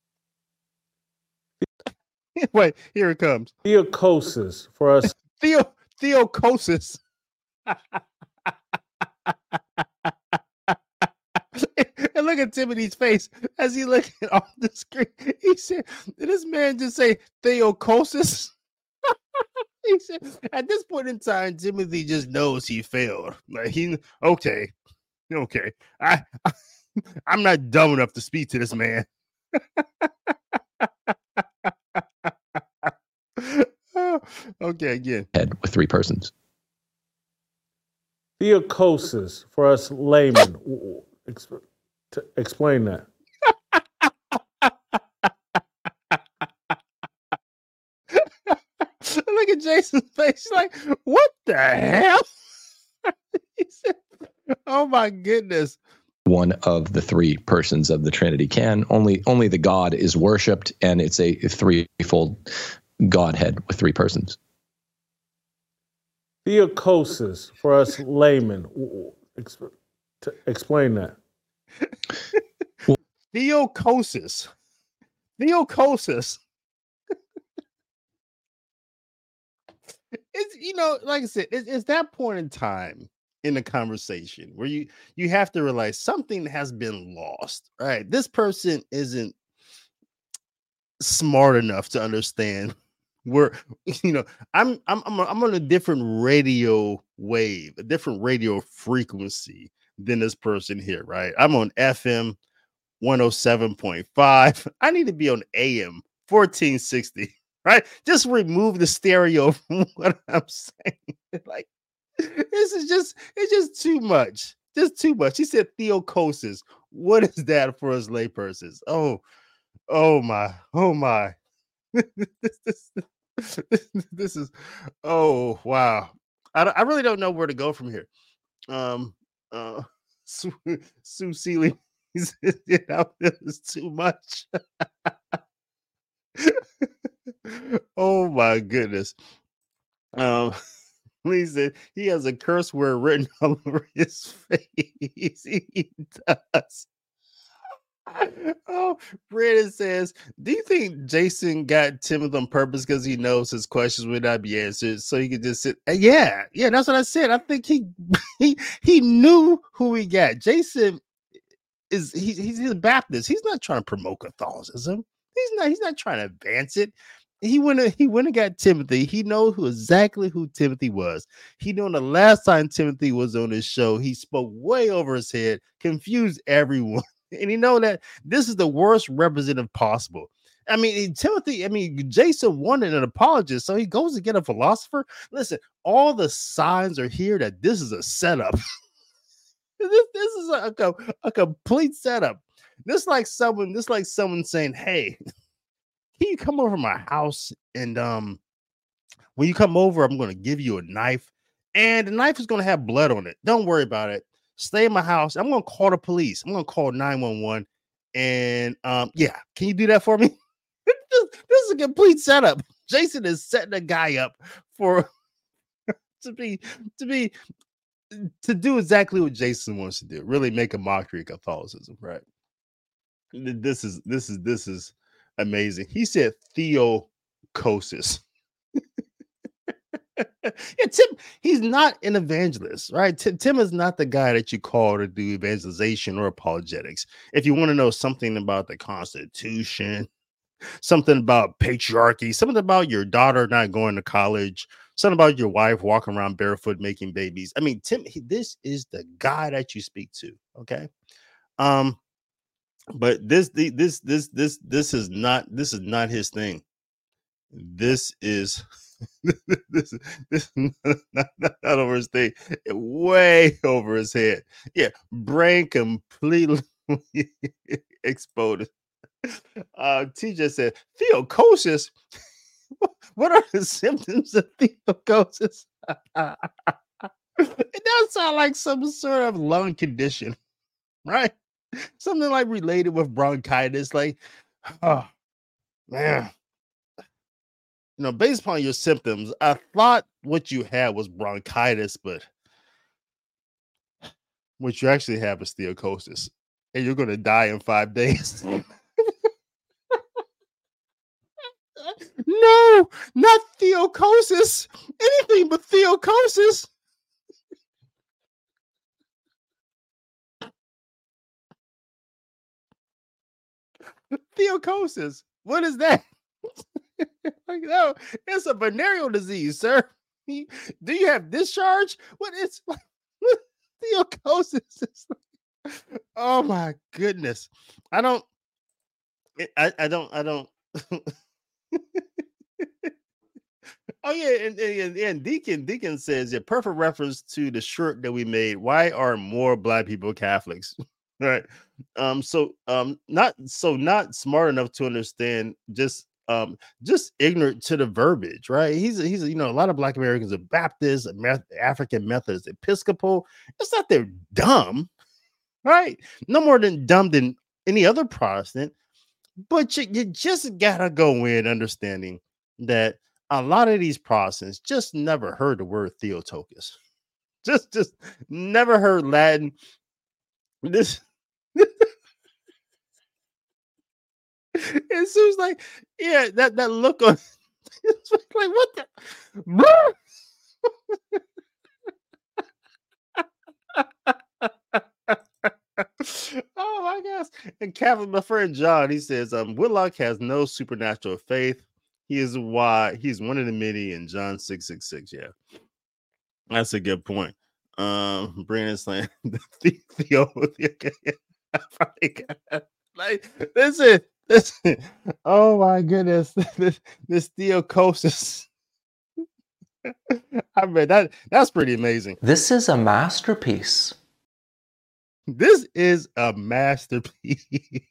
Wait, here it comes. Theokosis for us. Theokosis. And look at Timothy's face as he looked on the screen. He said, did this man just say Theokosis? He said, at this point in time, Timothy just knows he failed. Like okay. I'm not dumb enough to speak to this man. Okay, again. Head with three persons. Theokosis for us laymen. Explain that. Look at Jason's face. He's like, what the hell? He said, oh my goodness. One of the three persons of the Trinity can. Only the God is worshipped, and it's a threefold Godhead with three persons. Theokosis for us laymen. Explain that. Theokosis. It's like I said, it's that point in time in the conversation where you have to realize something has been lost, right? This person isn't smart enough to understand where I'm on a different radio wave, a different radio frequency than this person here, right? I'm on FM 107.5. I need to be on AM 1460, right? Just remove the stereo from what I'm saying. Like, it's just too much. Just too much. He said Theokosis. What is that for us laypersons? Oh my. This is, oh wow. I really don't know where to go from here. Sue Seeley, this is too much. Oh my goodness. Please, he has a curse word written all over his face. He does. Oh, Brandon says, do you think Jason got Timothy on purpose because he knows his questions would not be answered, so he could just sit? Yeah, that's what I said. I think he knew who he got. Jason he's a Baptist. He's not trying to promote Catholicism. He's not trying to advance it. He went and got Timothy. He knows exactly who Timothy was. He knew the last time Timothy was on his show, he spoke way over his head, confused everyone. And he know that this is the worst representative possible. I mean, Jason wanted an apologist, so he goes to get a philosopher. Listen, all the signs are here that this is a setup. This is a complete setup. This like someone saying, "Hey, can you come over to my house? And when you come over, I'm going to give you a knife, and the knife is going to have blood on it. Don't worry about it. Stay in my house. I'm going to call the police. I'm going to call 911. And yeah, can you do that for me?" This is a complete setup. Jason is setting a guy up to do exactly what Jason wants to do. Really make a mockery of Catholicism, right? This is amazing. He said Theokosis. Yeah, Tim, he's not an evangelist, right? Tim is not the guy that you call to do evangelization or apologetics. If you want to know something about the Constitution, something about patriarchy, something about your daughter not going to college, something about your wife walking around barefoot making babies. I mean, Tim, this is the guy that you speak to, okay? But this is not his thing. This is this is not over his thing, way over his head. Yeah, brain completely exploded. TJ said, Theokosis? What are the symptoms of Theokosis? It does sound like some sort of lung condition, right? Something like related with bronchitis. Like, Oh man. Based upon your symptoms, I thought what you had was bronchitis, but what you actually have is theocosis, and you're going to die in 5 days. No, not theocosis. Anything but theocosis. Theocosis. What is that? No, it's a venereal disease, sir. Do you have discharge? What is theocosis? Oh my goodness. I don't. Oh yeah, and Deacon says, yeah, perfect reference to the shirt that we made. Why are more Black people Catholics? Right. Not smart enough to understand, just ignorant to the verbiage, right? He's a lot of Black Americans are Baptist, African Methodist, Episcopal. It's not they're dumb, right? No more than dumb than any other Protestant, but you just gotta go in understanding that a lot of these Protestants just never heard the word Theotokos. Just never heard Latin. This it seems like, yeah, that look on it's like what the oh my gosh. And Catholic, my friend John, he says, Whitlock has no supernatural faith. He's one of the many in John 6:66. Yeah, that's a good point. Brandon's like Theo. Like listen. Oh my goodness, this theocosis. I mean that's pretty amazing. This is a masterpiece. This is a masterpiece.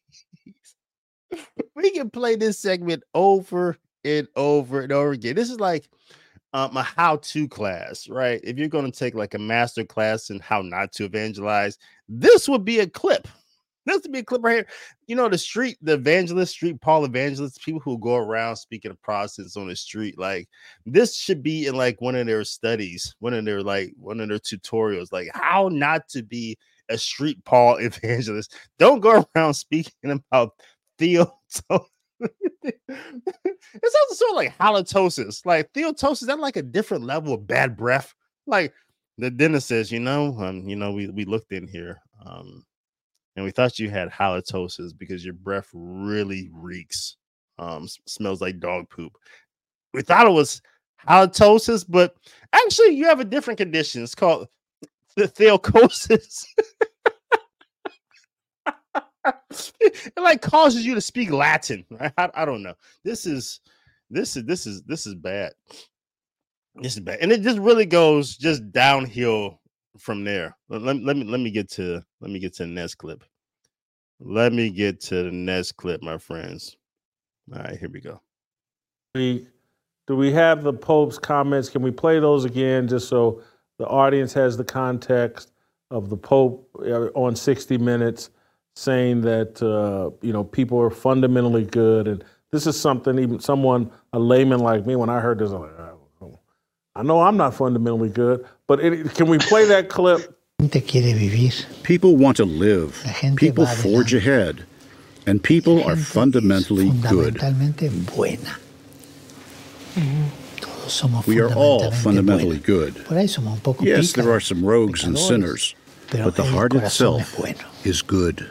We can play this segment over and over and over again. This is like a how-to class, right? If you're going to take like a master class in how not to evangelize, this would be a clip. This would be a clip right here. The street Paul evangelists, people who go around speaking of Protestants on the street, like this should be in like one of their studies, one of their tutorials, like how not to be a street Paul evangelist. Don't go around speaking about Theo. It's also sort of like halitosis. Like theotosis, that's like a different level of bad breath. Like the dentist says, we looked in here, and we thought you had halitosis because your breath really reeks, smells like dog poop. We thought it was halitosis, but actually you have a different condition. It's called the theocosis. It like causes you to speak Latin. Right? I don't know. This is bad. This is bad, and it just really goes just downhill from there. Let me get to the next clip. Let me get to the next clip, my friends. All right, here we go. Do we have the Pope's comments? Can we play those again just so the audience has the context of the Pope on 60 Minutes saying that people are fundamentally good, and this is something even a layman like me, when I heard this, I'm like, I know I'm not fundamentally good, but can we play that clip? People want to live. People forge ahead, and people are fundamentally good. We are all fundamentally good. Yes, there are some rogues and sinners, but the heart itself is good.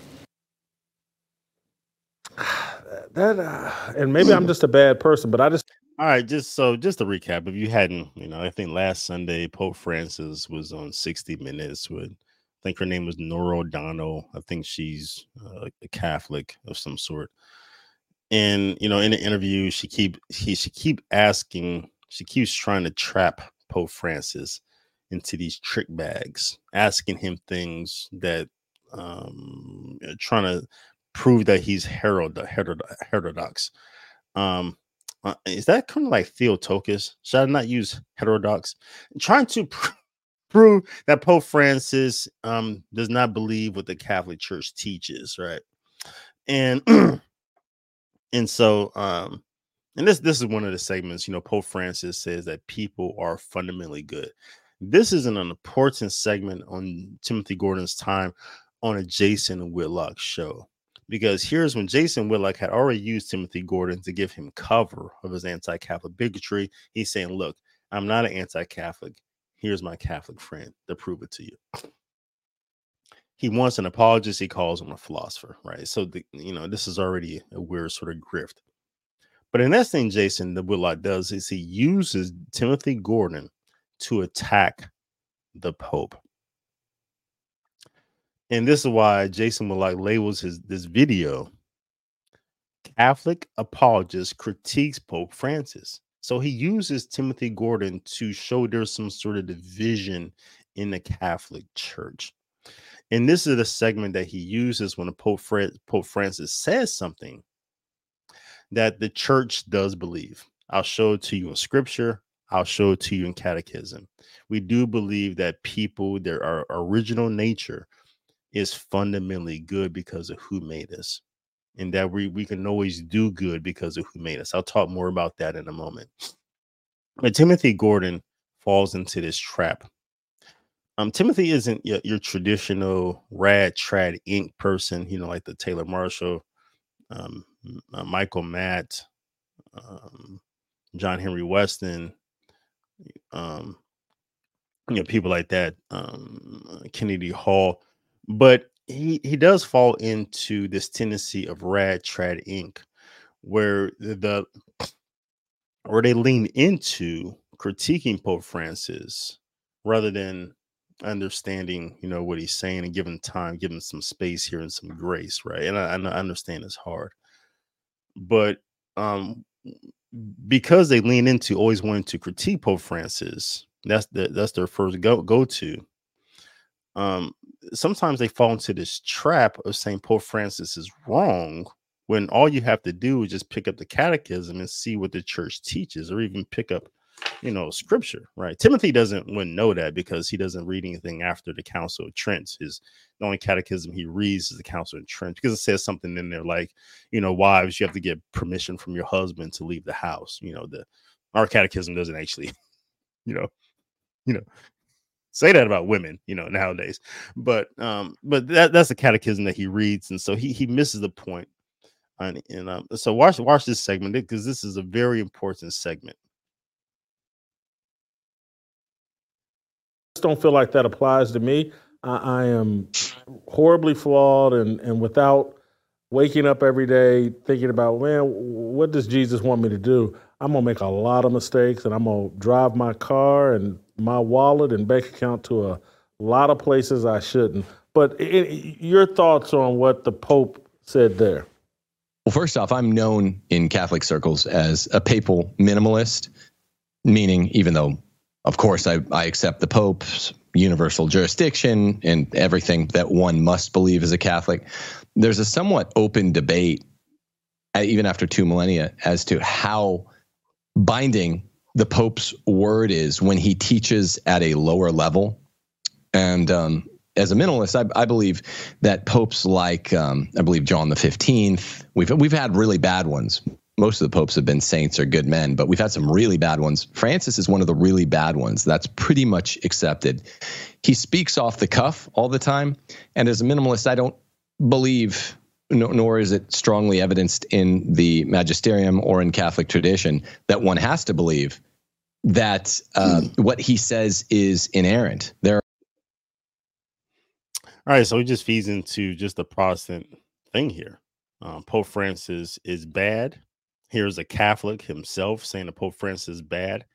And maybe I'm just a bad person, but all right, just to recap, if you hadn't, I think last Sunday Pope Francis was on 60 Minutes with, I think her name was Nora O'Donnell. I think she's a Catholic of some sort. And in the interview, she keeps trying to trap Pope Francis into these trick bags, asking him things that trying to prove that he's heterodox. Is that kind of like Theotokos? Should I not use heterodox? Trying to prove that Pope Francis does not believe what the Catholic Church teaches, right? And And so, and this is one of the segments, Pope Francis says that people are fundamentally good. This is an important segment on Timothy Gordon's time on a Jason Whitlock show, because here's when Jason Whitlock had already used Timothy Gordon to give him cover of his anti-Catholic bigotry. He's saying, look, I'm not an anti-Catholic. Here's my Catholic friend to prove it to you. He wants an apologist. He calls him a philosopher, right? So, this is already a weird sort of grift. But the next thing Jason Whitlock does is he uses Timothy Gordon to attack the Pope. And this is why Jason Whitlock labels this video, Catholic Apologist Critiques Pope Francis. So he uses Timothy Gordon to show there's some sort of division in the Catholic Church. And this is the segment that he uses when Pope Francis says something that the church does believe. I'll show it to you in scripture. I'll show it to you in catechism. We do believe that our original nature is fundamentally good because of who made us, and that we can always do good because of who made us. I'll talk more about that in a moment. But Timothy Gordon falls into this trap. Timothy isn't your traditional rad trad ink person, like the Taylor Marshall, Michael Matt, John Henry Weston, people like that, Kennedy Hall. But he does fall into this tendency of rad trad ink, where they lean into critiquing Pope Francis rather than understanding, what he's saying and giving time, giving some space here and some grace, right? And I understand it's hard, but because they lean into always wanting to critique Pope Francis, that's their first go to. Sometimes they fall into this trap of saying Pope Francis is wrong, when all you have to do is just pick up the catechism and see what the church teaches, or even pick up scripture, right? Timothy wouldn't know that, because he doesn't read anything after the Council of Trent. The only catechism he reads is the Council of Trent, because it says something in there like, wives, you have to get permission from your husband to leave the house. Our catechism doesn't actually, say that about women, nowadays. But that's a catechism that he reads, and so he misses the point. So watch this segment, because this is a very important segment. Don't feel like that applies to me. I am horribly flawed, and without waking up every day thinking about, man, what does Jesus want me to do? I'm going to make a lot of mistakes, and I'm going to drive my car and my wallet and bank account to a lot of places I shouldn't. But your thoughts on what the Pope said there? Well, first off, I'm known in Catholic circles as a papal minimalist, meaning even though, of course, I accept the Pope's universal jurisdiction and everything that one must believe as a Catholic, there's a somewhat open debate, even after 2 millennia, as to how binding the Pope's word is when he teaches at a lower level. And as a minimalist, I believe that popes like, I believe John the 15th, we've had really bad ones. Most of the popes have been saints or good men, but we've had some really bad ones. Francis is one of the really bad ones. That's pretty much accepted. He speaks off the cuff all the time. And as a minimalist, I don't believe, nor is it strongly evidenced in the magisterium or in Catholic tradition, that one has to believe that what he says is inerrant. All right, so he just feeds into just the Protestant thing here. Pope Francis is bad. Here's a Catholic himself saying that Pope Francis is bad.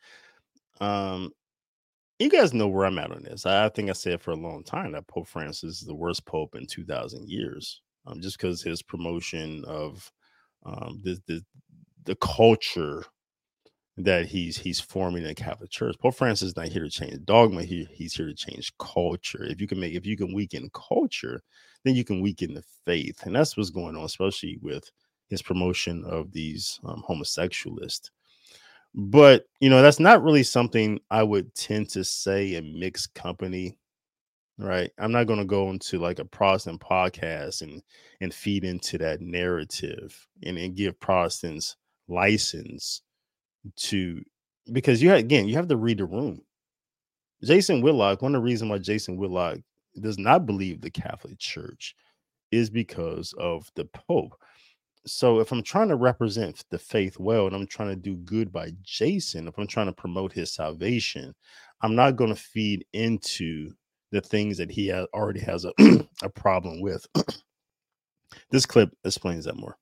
You guys know where I'm at on this. I think I said for a long time that Pope Francis is the worst pope in 2,000 years, just because his promotion of the culture that he's forming in the Catholic Church. Pope Francis is not here to change dogma. He's here to change culture. If you can weaken culture, then you can weaken the faith, and that's what's going on, especially with his promotion of these homosexualists. But that's not really something I would tend to say in mixed company right? I'm not going to go into like a Protestant podcast and feed into that narrative and give Protestants license to, because you have to read the room. Jason Whitlock, one of the reasons why Jason Whitlock does not believe the Catholic Church is because of the Pope. So if I'm trying to represent the faith well and I'm trying to do good by Jason, if I'm trying to promote his salvation, I'm not going to feed into the things that he already has a problem with. This clip explains that more.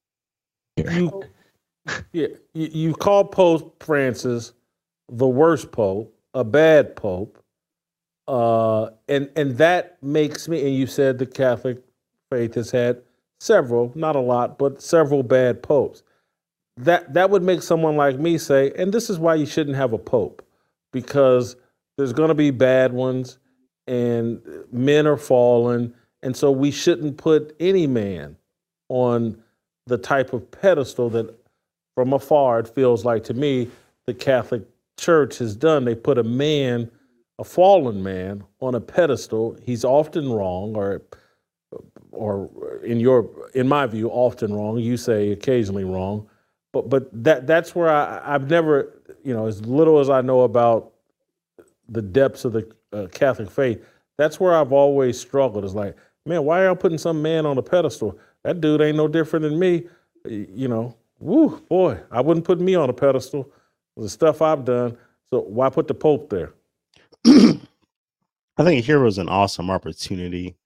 You call Pope Francis the worst pope, a bad pope, and that makes me. And you said the Catholic faith has had several, not a lot, but several bad popes. That would make someone like me say, and this is why you shouldn't have a pope, because there's going to be bad ones, and men are fallen, and so we shouldn't put any man on the type of pedestal that, from afar, it feels like to me the Catholic Church has done. They put a fallen man, on a pedestal. He's often wrong, or in my view, often wrong. You say occasionally wrong, but that's where I've never, as little as I know about the depths of the Catholic faith, that's where I've always struggled. It's like, man, why are y'all putting some man on a pedestal? That dude ain't no different than me. Woo, boy, I wouldn't put me on a pedestal. The stuff I've done. So why put the Pope there? I think here was an awesome opportunity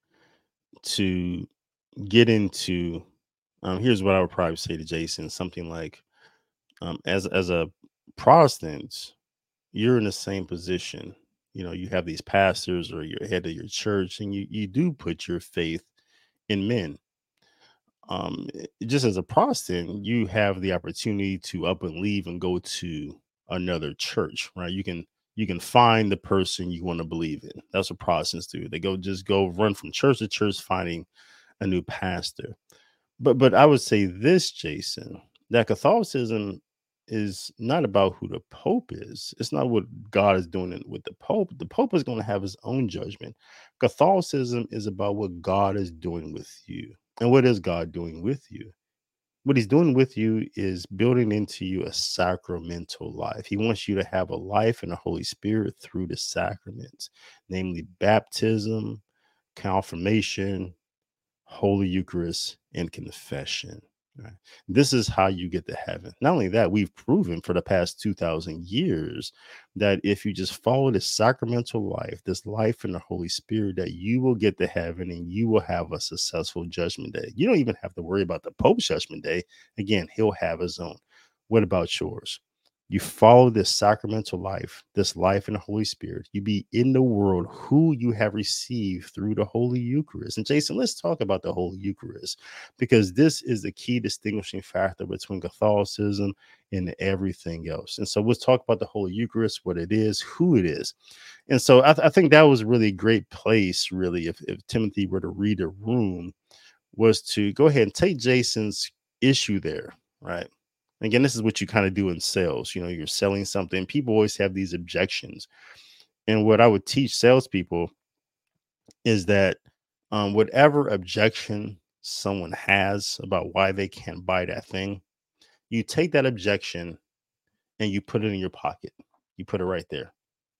to get into. Here's what I would probably say to Jason: something like, as a Protestant, you're in the same position. You have these pastors or you're head of your church, and you do put your faith in men. Just as a Protestant, you have the opportunity to up and leave and go to another church, right? You can find the person you want to believe in. That's what Protestants do. They go run from church to church, finding a new pastor. But I would say this, Jason, that Catholicism is not about who the Pope is. It's not what God is doing with the Pope. The Pope is going to have his own judgment. Catholicism is about what God is doing with you. And what is God doing with you? What he's doing with you is building into you a sacramental life. He wants you to have a life in the Holy Spirit through the sacraments, namely baptism, confirmation, Holy Eucharist, and confession. Right? This is how you get to heaven. Not only that, we've proven for the past 2,000 years that if you just follow this sacramental life, this life in the Holy Spirit, that you will get to heaven and you will have a successful judgment day. You don't even have to worry about the Pope's judgment day. Again, he'll have his own. What about yours? You follow this sacramental life, this life in the Holy Spirit. You be in the world who you have received through the Holy Eucharist. And Jason, let's talk about the Holy Eucharist, because this is the key distinguishing factor between Catholicism and everything else. And so we'll talk about the Holy Eucharist, what it is, who it is. And so I think that was really a great place, really, if Timothy were to read the room, was to go ahead and take Jason's issue there, right? Again, this is what you kind of do in sales. You're selling something. People always have these objections. And what I would teach salespeople is that whatever objection someone has about why they can't buy that thing, you take that objection and you put it in your pocket. You put it right there.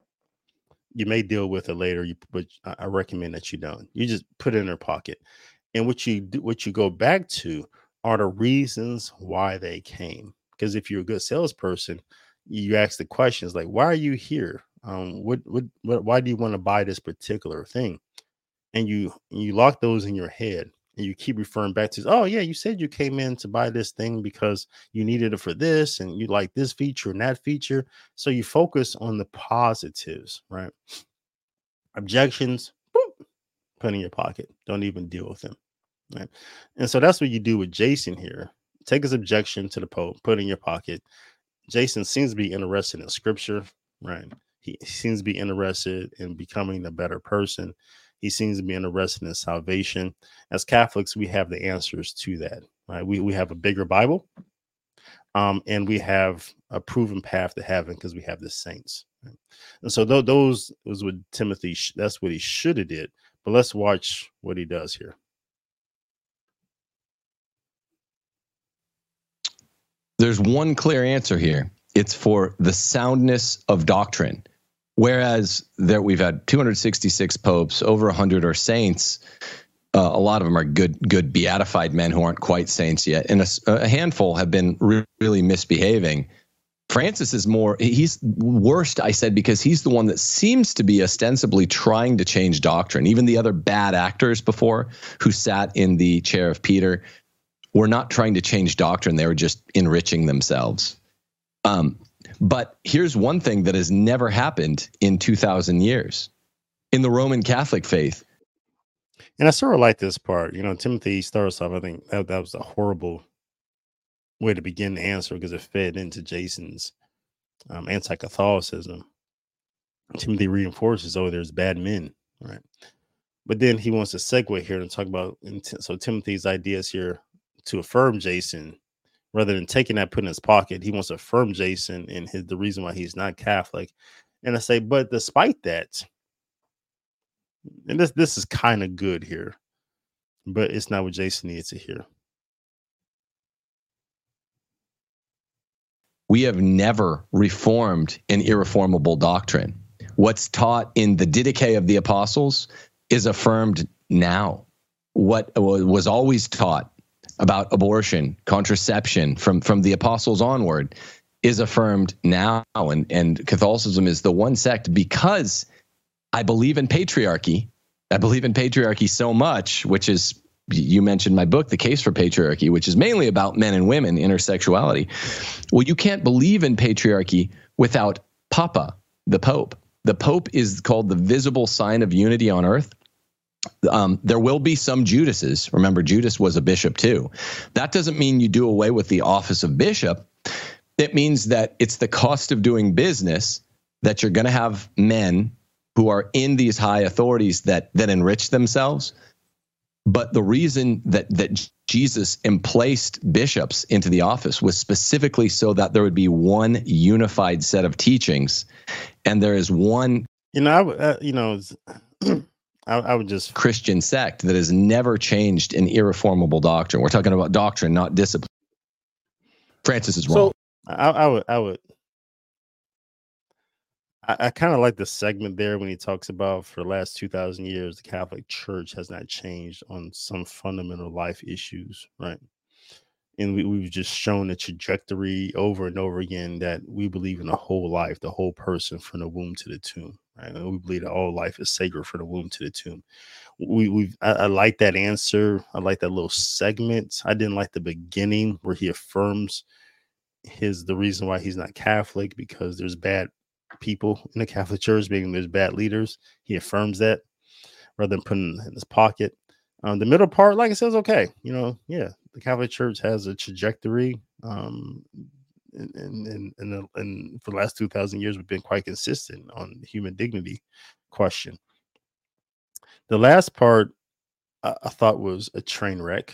You may deal with it later, but I recommend that you don't. You just put it in their pocket. And what you go back to are the reasons why they came. Because if you're a good salesperson, you ask the questions like, why are you here? Why do you want to buy this particular thing? And you lock those in your head and you keep referring back to, oh yeah, you said you came in to buy this thing because you needed it for this and you like this feature and that feature. So you focus on the positives, right? Objections, boop, put in your pocket. Don't even deal with them. Right. And so that's what you do with Jason here. Take his objection to the Pope, put it in your pocket. Jason seems to be interested in scripture, right? He seems to be interested in becoming a better person. He seems to be interested in salvation. As Catholics, we have the answers to that, right? We have a bigger Bible, and we have a proven path to heaven because we have the saints. Right? And so those was what Timothy, that's what he should have did. But let's watch what he does here. There's one clear answer here. It's for the soundness of doctrine. Whereas we've had 266 popes, over 100 are saints. A lot of them are good beatified men who aren't quite saints yet, and a handful have been really misbehaving. Francis is he's worst, I said, because he's the one that seems to be ostensibly trying to change doctrine. Even the other bad actors before who sat in the chair of Peter were not trying to change doctrine. They were just enriching themselves. But here's one thing that has never happened in 2,000 years in the Roman Catholic faith. And I sort of like this part. Timothy starts off, I think that was a horrible way to begin the answer because it fed into Jason's anti-Catholicism. Timothy reinforces, there's bad men, right? But then he wants to segue here and talk about, so Timothy's ideas here to affirm Jason, rather than taking that, put in his pocket, he wants to affirm Jason and the reason why he's not Catholic. And I say, but despite that, and this is kind of good here, but it's not what Jason needs to hear. We have never reformed an irreformable doctrine. What's taught in the Didache of the Apostles is affirmed now. What was always taught about abortion, contraception from the Apostles onward is affirmed now. And Catholicism is the one sect because I believe in patriarchy. I believe in patriarchy so much, which is, you mentioned my book, The Case for Patriarchy, which is mainly about men and women, intersexuality. Well, you can't believe in patriarchy without Papa, the Pope. The Pope is called the visible sign of unity on earth. There will be some Judases. Remember, Judas was a bishop too. That doesn't mean you do away with the office of bishop. It means that it's the cost of doing business that you're going to have men who are in these high authorities that enrich themselves. But the reason that Jesus emplaced bishops into the office was specifically so that there would be one unified set of teachings, and there is one, I would just Christian sect that has never changed an irreformable doctrine. We're talking about doctrine, not discipline. Francis is wrong. So I kind of like the segment there when he talks about for the last 2,000 years, the Catholic Church has not changed on some fundamental life issues, right? And we've just shown the trajectory over and over again that we believe in the whole life, the whole person from the womb to the tomb, right? And we believe that all life is sacred from the womb to the tomb. I like that answer. I like that little segment. I didn't like the beginning where he affirms the reason why he's not Catholic because there's bad people in the Catholic Church, maybe there's bad leaders. He affirms that rather than putting it in his pocket. The middle part, like I said, is okay. The Catholic Church has a trajectory, and for the last 2,000 years, we've been quite consistent on the human dignity question. The last part I thought was a train wreck.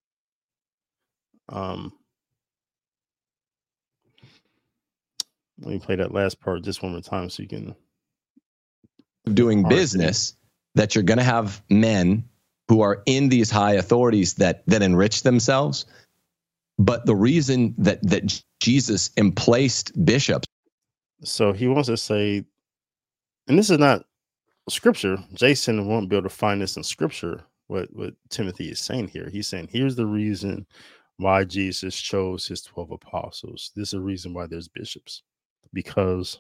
Let me play that last part just one more time so you can. Doing business that you're going to have men who are in these high authorities that enrich themselves. But the reason that Jesus emplaced bishops. So he wants to say, and this is not scripture. Jason won't be able to find this in scripture, what Timothy is saying here. He's saying, here's the reason why Jesus chose his 12 apostles. This is a reason why there's bishops. Because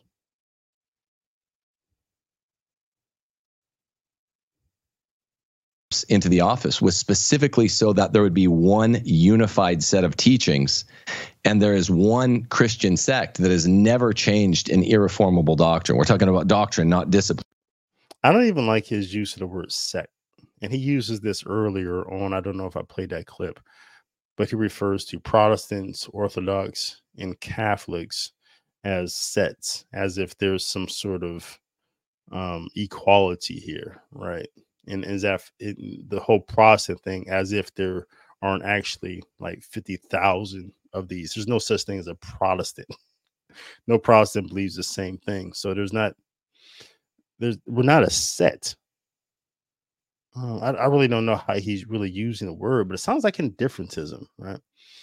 into the office was specifically so that there would be one unified set of teachings, and there is one Christian sect that has never changed an irreformable doctrine. We're talking about doctrine, not discipline. I don't even like his use of the word sect, and he uses this earlier on. I don't know if I played that clip, but he refers to Protestants, Orthodox, and Catholics as sets, as if there's some sort of equality here, right? And as if the whole Protestant thing, as if there aren't actually like 50,000 of these. There's no such thing as a Protestant. No Protestant believes the same thing. So we're not a set. I really don't know how he's really using the word, but it sounds like indifferentism, right?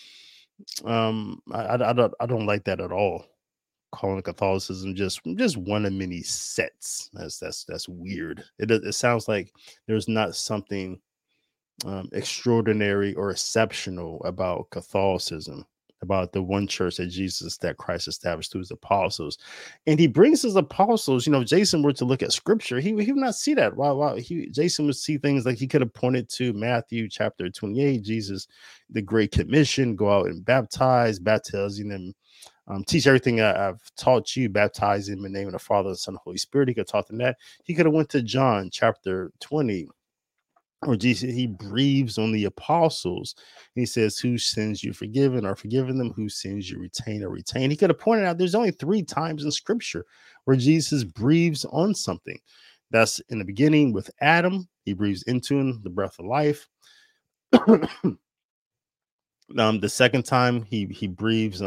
I don't like that at all. Calling Catholicism just one of many sets. That's weird. It sounds like there's not something extraordinary or exceptional about Catholicism, about the one church that Christ established through his apostles. And he brings his apostles, if Jason were to look at scripture, he would not see that. Jason would see things like he could have pointed to Matthew chapter 28, Jesus, the Great Commission, go out and baptizing them, teach everything I've taught you, baptizing in the name of the Father, the Son, and Holy Spirit. He could have taught them that. He could have went to John chapter 20, or Jesus, he breathes on the apostles. He says, whose sins you forgiven are forgiven them, whose sins you retain are retained. He could have pointed out there's only 3 times in scripture where Jesus breathes on something. That's in the beginning with Adam. He breathes into him the breath of life. The second time he breathes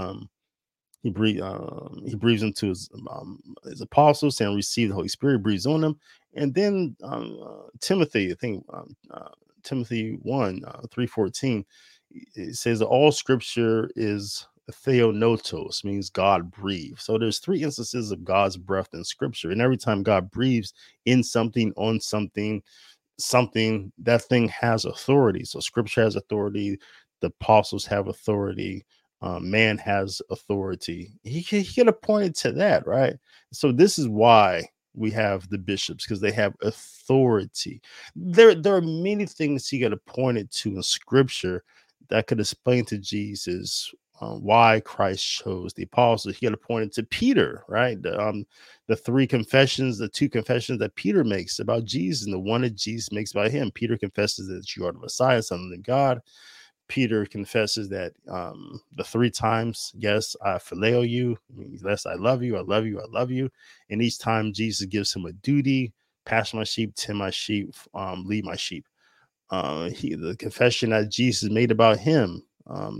into his apostles and receive the Holy Spirit, breathes on them. And then Timothy, I think Timothy 1, 3:14, it says all scripture is theonotos, means God breathed. So there's 3 instances of God's breath in scripture. And every time God breathes in something, on something, that thing has authority. So scripture has authority. The apostles have authority. Man has authority. He could have pointed to that, right? So this is why we have the bishops, because they have authority. There are many things he could have pointed to in scripture that could explain to Jesus why Christ chose the apostles. He could have pointed to Peter, right? The 2 confessions that Peter makes about Jesus, and the one that Jesus makes about him. Peter confesses that you are the Messiah, Son of God. Peter confesses that the 3 times, yes, I phileo you, yes, I love you, I love you, I love you. And each time Jesus gives him a duty: pasture my sheep, tend my sheep, lead my sheep. The confession that Jesus made about him, I'm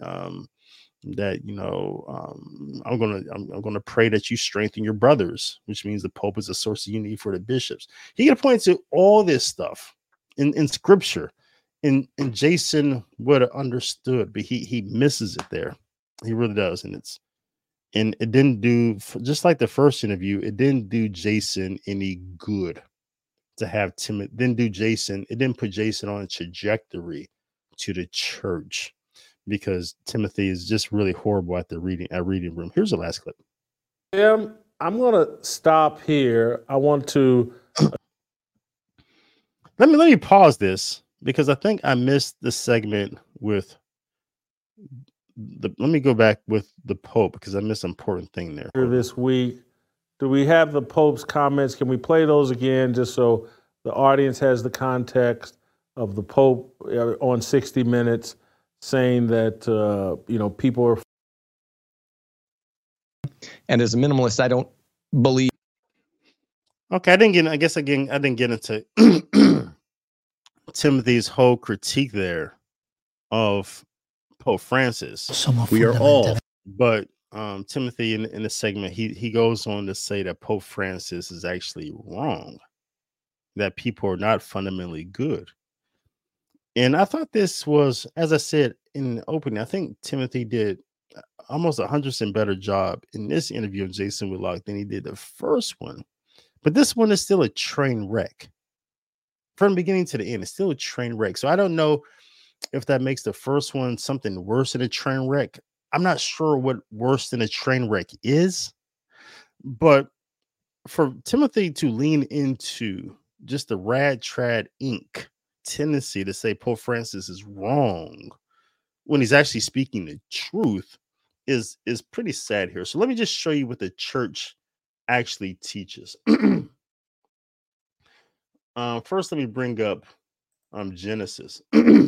gonna pray that you strengthen your brothers, which means the Pope is a source of unity for the bishops. He can point to all this stuff in scripture. And Jason would have understood, but he misses it there. He really does. And it didn't do, just like the first interview, it didn't do Jason any good to have Timothy. It didn't put Jason on a trajectory to the church, because Timothy is just really horrible at reading room. Here's the last clip. I'm gonna stop here. I want to let me pause this, because I think I missed the segment with let me go back with the Pope, because I missed an important thing there. This week, do we have the Pope's comments? Can we play those again, just so the audience has the context of the Pope on 60 Minutes saying that people are. And as a minimalist, I don't believe. Okay, I didn't get into Timothy's whole critique there of Pope Francis. We are all. But Timothy in the segment, he goes on to say that Pope Francis is actually wrong, that people are not fundamentally good. And I thought this was, as I said in the opening, I think Timothy did almost 100% better job in this interview of Jason Whitlock than he did the first one. But this one is still a train wreck. From the beginning to the end, it's still a train wreck. So I don't know if that makes the first one something worse than a train wreck. I'm not sure what worse than a train wreck is. But for Timothy to lean into just the rad trad ink tendency to say Pope Francis is wrong when he's actually speaking the truth is pretty sad here. So let me just show you what the church actually teaches. First, let me bring up Genesis.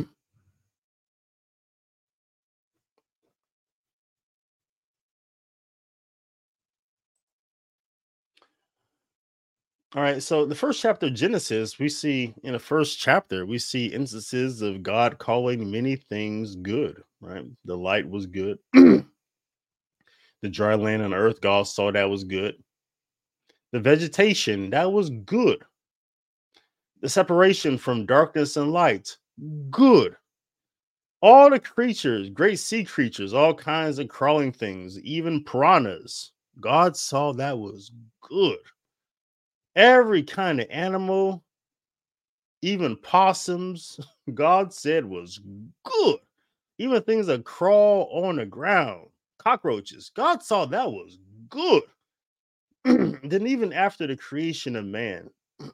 All right, so the first chapter of Genesis, we see instances of God calling many things good, right? The light was good. The dry land on earth, God saw that was good. The vegetation, that was good. The separation from darkness and light, good. All the creatures, great sea creatures, all kinds of crawling things, even piranhas, God saw that was good. Every kind of animal, even possums, God said was good. Even things that crawl on the ground, cockroaches, God saw that was good. Then, even after the creation of man,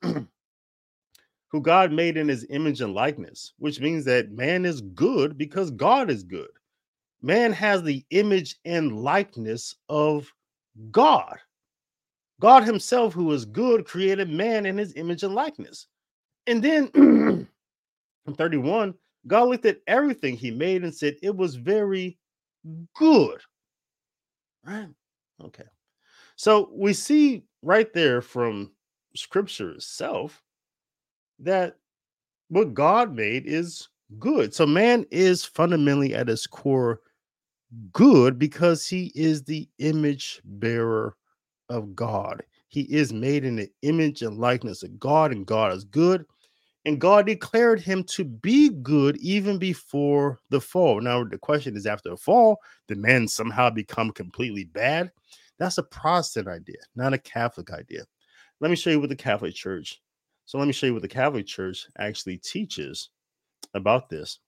who God made in his image and likeness, which means that man is good because God is good. Man has the image and likeness of God. God himself, who is good, created man in his image and likeness. And then in 31, God looked at everything he made and said it was very good. Right? Okay. So we see right there from scripture itself that what God made is good. So man is fundamentally at his core good because he is the image bearer of God. He is made in the image and likeness of God, and God is good. And God declared him to be good even before the fall. Now, the question is, after the fall, did man somehow become completely bad? That's a Protestant idea, not a Catholic idea. Let me show you what the Catholic Church. So let me show you what the Catholic Church actually teaches about this.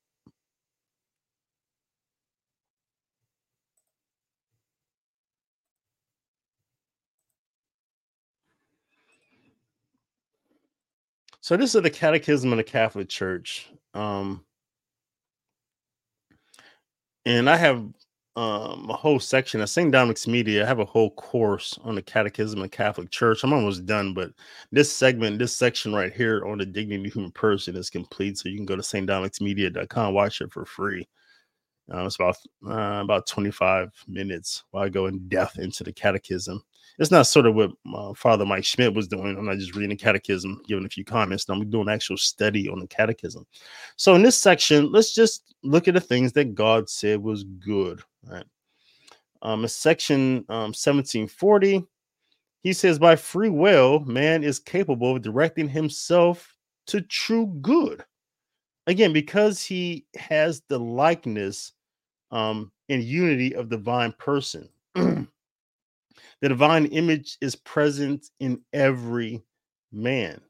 So this is the Catechism of the Catholic Church. And I have a whole section at St. Dominic's Media. I have a whole course on the Catechism of the Catholic Church. I'm almost done, but this section right here on the dignity of the human person is complete. So you can go to stdominicsmedia.com, watch it for free. It's about 25 minutes while I go in depth into the catechism. It's not sort of what Father Mike Schmidt was doing. I'm not just reading the catechism, giving a few comments. No, I'm doing an actual study on the catechism. So in this section, let's just look at the things that God said was good. Right? In section 1740, he says, by free will, man is capable of directing himself to true good. Again, because he has the likeness and unity of divine person. The divine image is present in every man.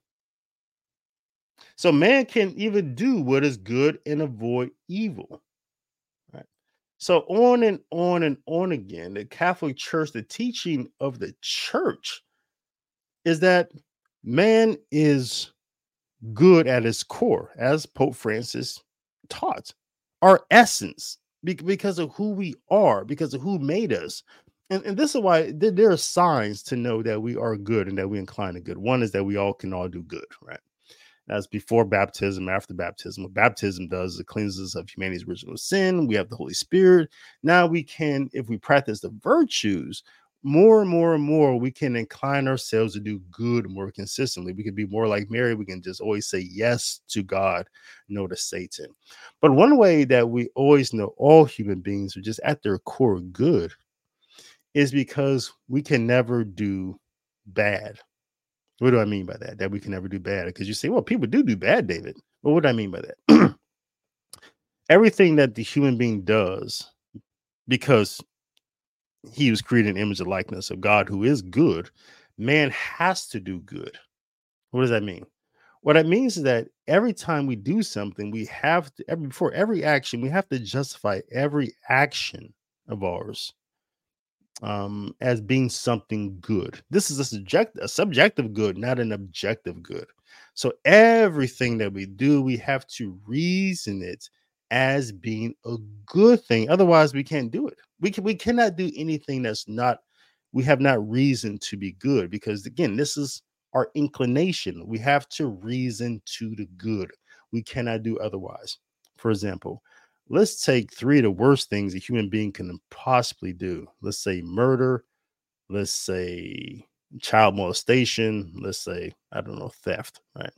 So man can even do what is good and avoid evil. Right? So on and on and on again, the Catholic Church, the teaching of the church is that man is good at his core, as Pope Francis taught. Our essence, because of who we are, because of who made us. And this is why there are signs to know that we are good and that we incline to good. One is that we all can all do good, right? That's before baptism, after baptism. What baptism does is it cleanses us of humanity's original sin. We have the Holy Spirit. Now we can, if we practice the virtues, more and more and more, we can incline ourselves to do good more consistently. We can be more like Mary. We can just always say yes to God, no to Satan. But one way that we always know all human beings are just at their core good is because we can never do bad. What do I mean by that? That we can never do bad? Because you say, well, people do bad, David. Well, what do I mean by that? Everything that the human being does, because he was created in the image and likeness of God, who is good, man has to do good. What does that mean? What it means is that every time we do something, we have to, before every action, we have to justify every action of ours as being something good. This is a subjective good, not an objective good. So everything that we do, we have to reason it as being a good thing. Otherwise, we can't do it. We cannot do anything that's not, we have not reason to be good, because again, this is our inclination. We have to reason to the good. We cannot do otherwise. For example, let's take three of the worst things a human being can possibly do. Let's say murder. Let's say child molestation. Let's say, I don't know, theft, right?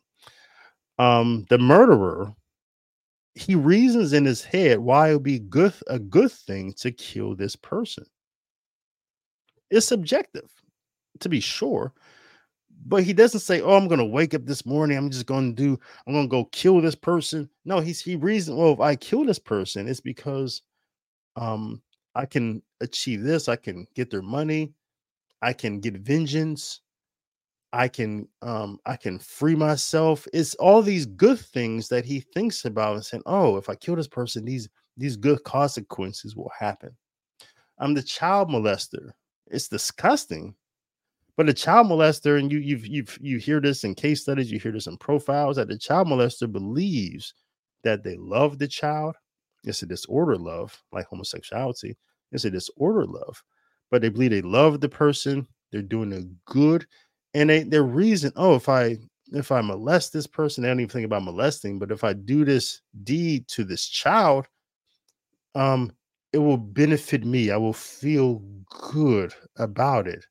The murderer, he reasons in his head why it would be a good thing to kill this person. It's subjective, to be sure, But he doesn't say, "Oh, I'm going to wake up this morning. I'm going to go kill this person." No, he reasons, well, if I kill this person, it's because I can achieve this. I can get their money. I can get vengeance. I can free myself. It's all these good things that he thinks about and saying, "Oh, if I kill this person, these good consequences will happen." I'm the child molester. It's disgusting. But a child molester, and you hear this in case studies, you hear this in profiles, that the child molester believes that they love the child. It's a disorder love, like homosexuality. It's a disorder love, but they believe they love the person. They're doing a good, and their reason. Oh, if I molest this person, they don't even think about molesting. But if I do this deed to this child, it will benefit me. I will feel good about it.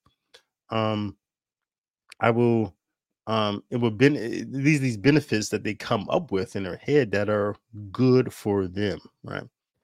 I will it will these benefits that they come up with in their head that are good for them, right?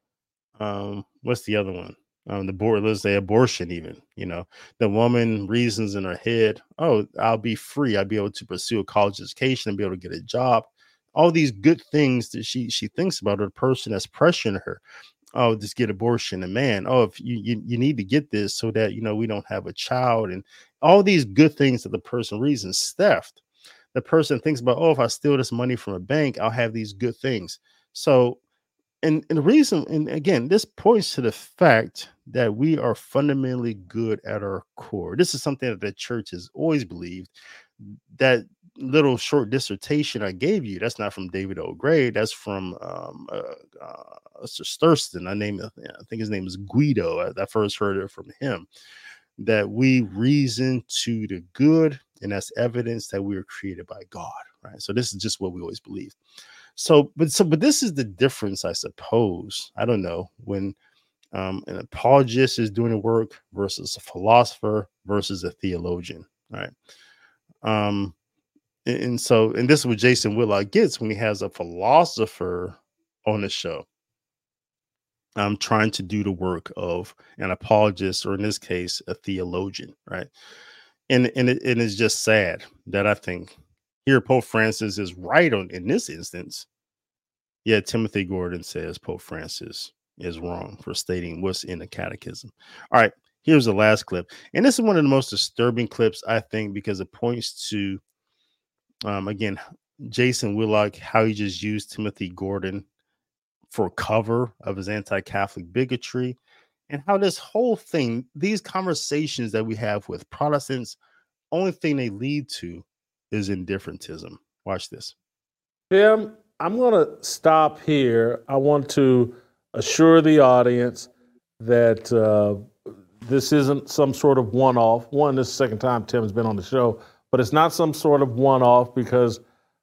What's the other one? The board, let's say abortion, even, the woman reasons in her head, "Oh, I'll be free. I'll be able to pursue a college education and be able to get a job." All these good things that she thinks about, or the person that's pressuring her. "Oh, just get abortion." And man, "Oh, if you need to get this so that we don't have a child," and all these good things that the person reasons theft. The person thinks about, "Oh, if I steal this money from a bank, I'll have these good things." So, and the reason, and again, this points to the fact that we are fundamentally good at our core. This is something that the church has always believed. That little short dissertation I gave you, that's not from David O. Gray. That's from Thurston. I think his name is Guido. I first heard it from him. That we reason to the good, and that's evidence that we were created by God, right? So this is just what we always believe. But this is the difference, I suppose. I don't know, when an apologist is doing the work versus a philosopher versus a theologian, right? And this is what Jason Whitlock gets when he has a philosopher on the show. I'm trying to do the work of an apologist, or in this case, a theologian, right? And it is just sad that I think here Pope Francis is right in this instance. Yet Timothy Gordon says Pope Francis is wrong for stating what's in the catechism. All right, here's the last clip. And this is one of the most disturbing clips, I think, because it points to, again, Jason Whitlock, how he just used Timothy Gordon for cover of his anti-Catholic bigotry, and how this whole thing, these conversations that we have with Protestants, only thing they lead to is indifferentism. Watch this. Tim, I'm going to stop here. I want to assure the audience that this isn't some sort of one-off. This is the second time Tim has been on the show, but it's not some sort of one-off, because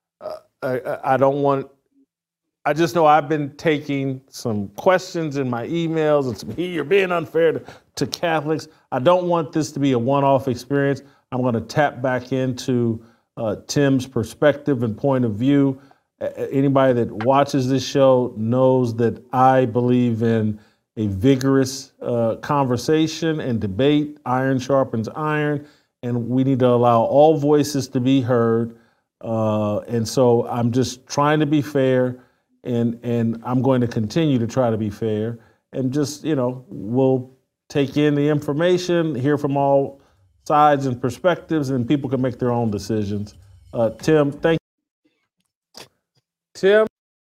I don't want. I just know I've been taking some questions in my emails and some, "You're being unfair to Catholics." I don't want this to be a one-off experience. I'm going to tap back into Tim's perspective and point of view. Anybody that watches this show knows that I believe in a vigorous conversation and debate. Iron sharpens iron, and we need to allow all voices to be heard. And so I'm just trying to be fair. And I'm going to continue to try to be fair, and just, we'll take in the information, hear from all sides and perspectives, and people can make their own decisions. Tim, thank you. Tim?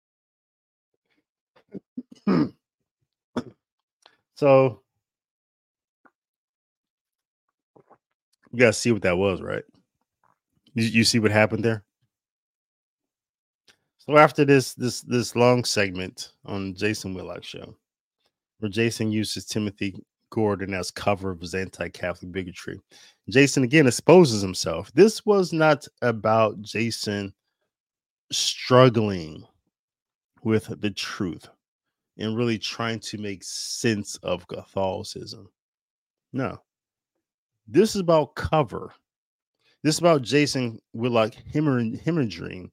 So you guys see what that was, right? You see what happened there? So after this long segment on Jason Whitlock's show, where Jason uses Timothy Gordon as cover of his anti-Catholic bigotry, Jason again exposes himself. This was not about Jason struggling with the truth and really trying to make sense of Catholicism. No, this is about cover. This is about Jason Whitlock hemorrhaging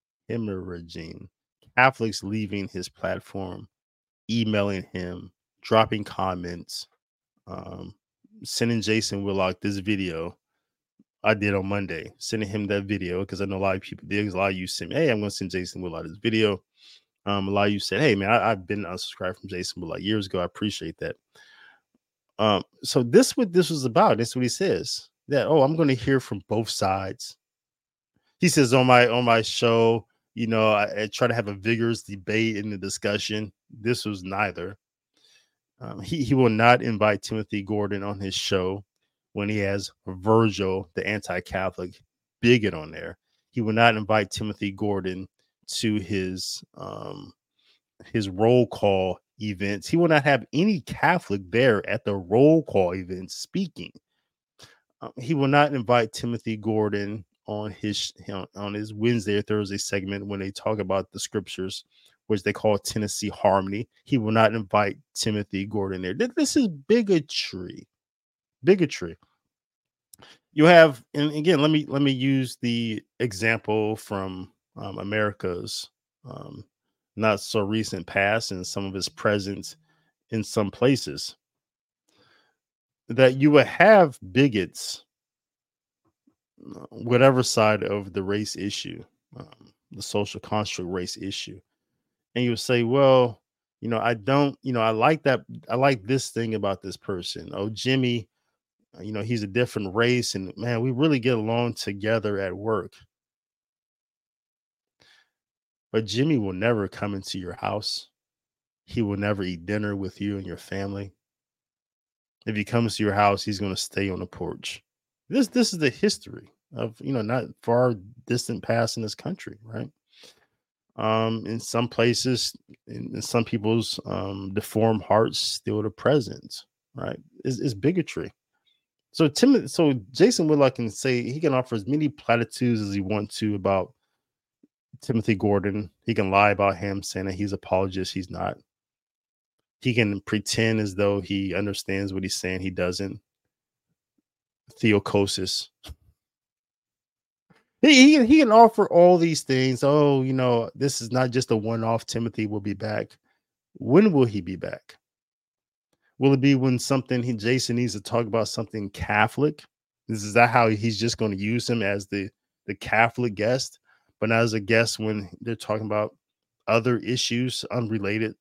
Catholics leaving his platform, emailing him, dropping comments, sending Jason Whitlock this video I did on Monday, sending him that video because I know a lot of people did. A lot of you sent me, hey, I'm going to send Jason Whitlock this video. A lot of you said, hey, man, I've been unsubscribed from Jason Whitlock years ago. I appreciate that. So this what this was about. This is what he says. That, I'm going to hear from both sides. He says on my show, I try to have a vigorous debate in the discussion. This was neither. He will not invite Timothy Gordon on his show when he has Virgil, the anti-Catholic bigot, on there. He will not invite Timothy Gordon to his roll call events. He will not have any Catholic there at the roll call events speaking. He will not invite Timothy Gordon on his Wednesday or Thursday segment when they talk about the scriptures, which they call Tennessee Harmony. He will not invite Timothy Gordon there. This is bigotry. You have, and again, let me use the example from America's not so recent past and some of his presence in some places, that you would have bigots, whatever side of the race issue, the social construct race issue, and you would say, well, I don't, I like that. I like this thing about this person. Oh, Jimmy, he's a different race, and man, we really get along together at work. But Jimmy will never come into your house. He will never eat dinner with you and your family. If he comes to your house, he's going to stay on the porch. This is the history of, not far distant past in this country, right? In some places, in some people's deformed hearts, still the present, right? It's bigotry. So Jason Whitlock can say, he can offer as many platitudes as he wants to about Timothy Gordon. He can lie about him, saying that he's an apologist. He's not. He can pretend as though he understands what he's saying. He doesn't. Theocosis. He can offer all these things. Oh, this is not just a one-off. Timothy will be back. When will he be back? Will it be when Jason needs to talk about something Catholic? Is that how he's just going to use him as the Catholic guest, but not as a guest when they're talking about other issues unrelated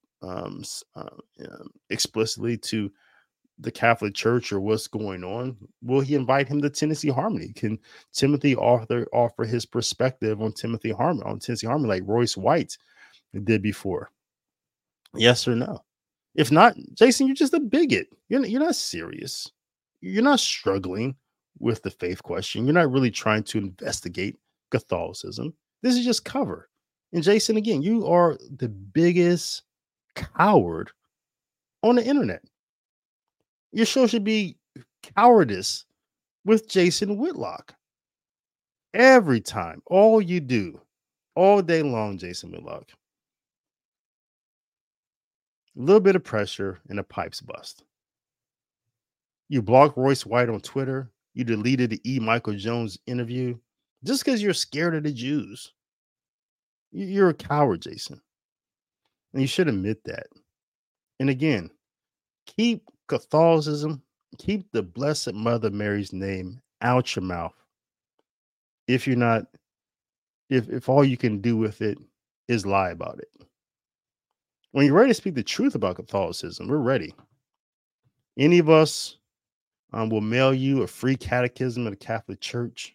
explicitly to the Catholic Church or what's going on? Will he invite him to Tennessee Harmony? Can Timothy offer his perspective on Tennessee Harmony like Royce White did before? Yes or no? If not, Jason, you're just a bigot. You're not serious. You're not struggling with the faith question. You're not really trying to investigate Catholicism. This is just cover. And Jason, again, you are the biggest coward on the internet. Your show should be Cowardice with Jason Whitlock. Every time, all you do, all day long, Jason Whitlock. A little bit of pressure and the pipes bust. You blocked Royce White on Twitter. You deleted the E. Michael Jones interview just because you're scared of the Jews. You're a coward, Jason. And you should admit that. And again, keep Catholicism, keep the Blessed Mother Mary's name out your mouth. If you're not, if all you can do with it is lie about it. When you're ready to speak the truth about Catholicism, we're ready. Any of us will mail you a free catechism of the Catholic Church.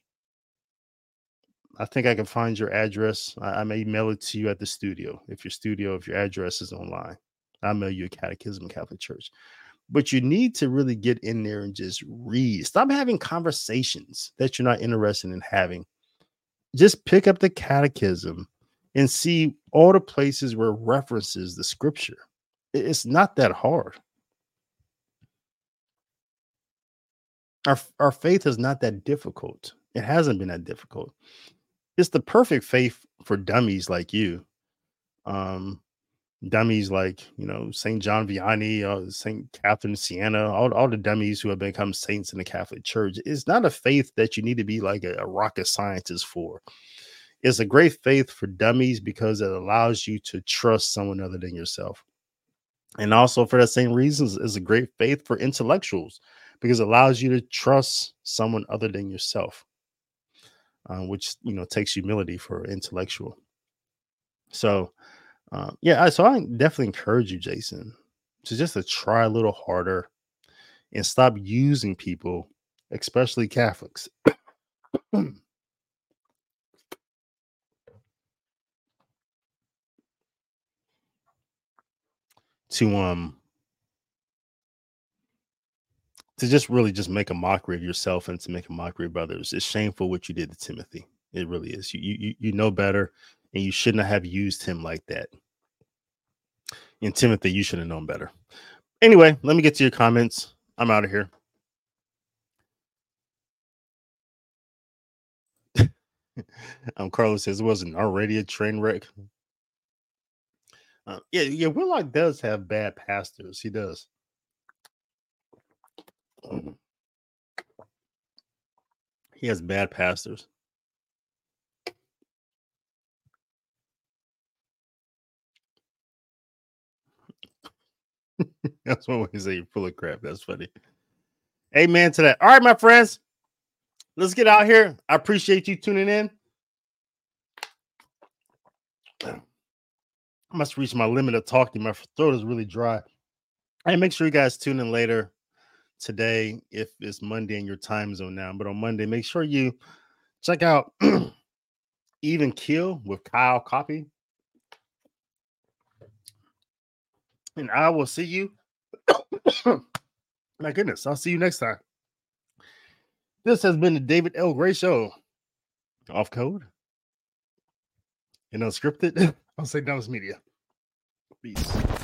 I think I can find your address. I may mail it to you at the studio. If your address is online, I'll mail you a catechism of Catholic Church. But you need to really get in there and just read. Stop having conversations that you're not interested in having. Just pick up the catechism and see all the places where it references the scripture. It's not that hard. Our faith is not that difficult. It hasn't been that difficult. It's the perfect faith for dummies like you. Dummies like, St. John Vianney, St. Catherine of Siena, all the dummies who have become saints in the Catholic Church. It's not a faith that you need to be like a rocket scientist for. It's a great faith for dummies because it allows you to trust someone other than yourself. And also for that same reason, it's a great faith for intellectuals because it allows you to trust someone other than yourself. which takes humility for intellectual. So yeah, so I definitely encourage you, Jason, to try a little harder and stop using people, especially Catholics, to just really just make a mockery of yourself and to make a mockery of others. It's shameful what you did to Timothy. It really is. You know better, and you shouldn't have used him like that. And Timothy, you should have known better. Anyway, let me get to your comments. I'm out of here. Carlos says it wasn't already a train wreck. Yeah, Whitlock does have bad pastors. He does. He has bad pastors. That's one way to say you're full of crap. That's funny. Amen to that. All right, my friends, let's get out here. I appreciate you tuning in. I must reach my limit of talking. My throat is really dry. Hey, make sure you guys tune in later today if it's Monday in your time zone now. But on Monday, make sure you check out Even Kill with Kyle Copy. And I will see you. My goodness, I'll see you next time. This has been the David L. Gray Show. Off code and unscripted. I'll say Dallas Media. Peace.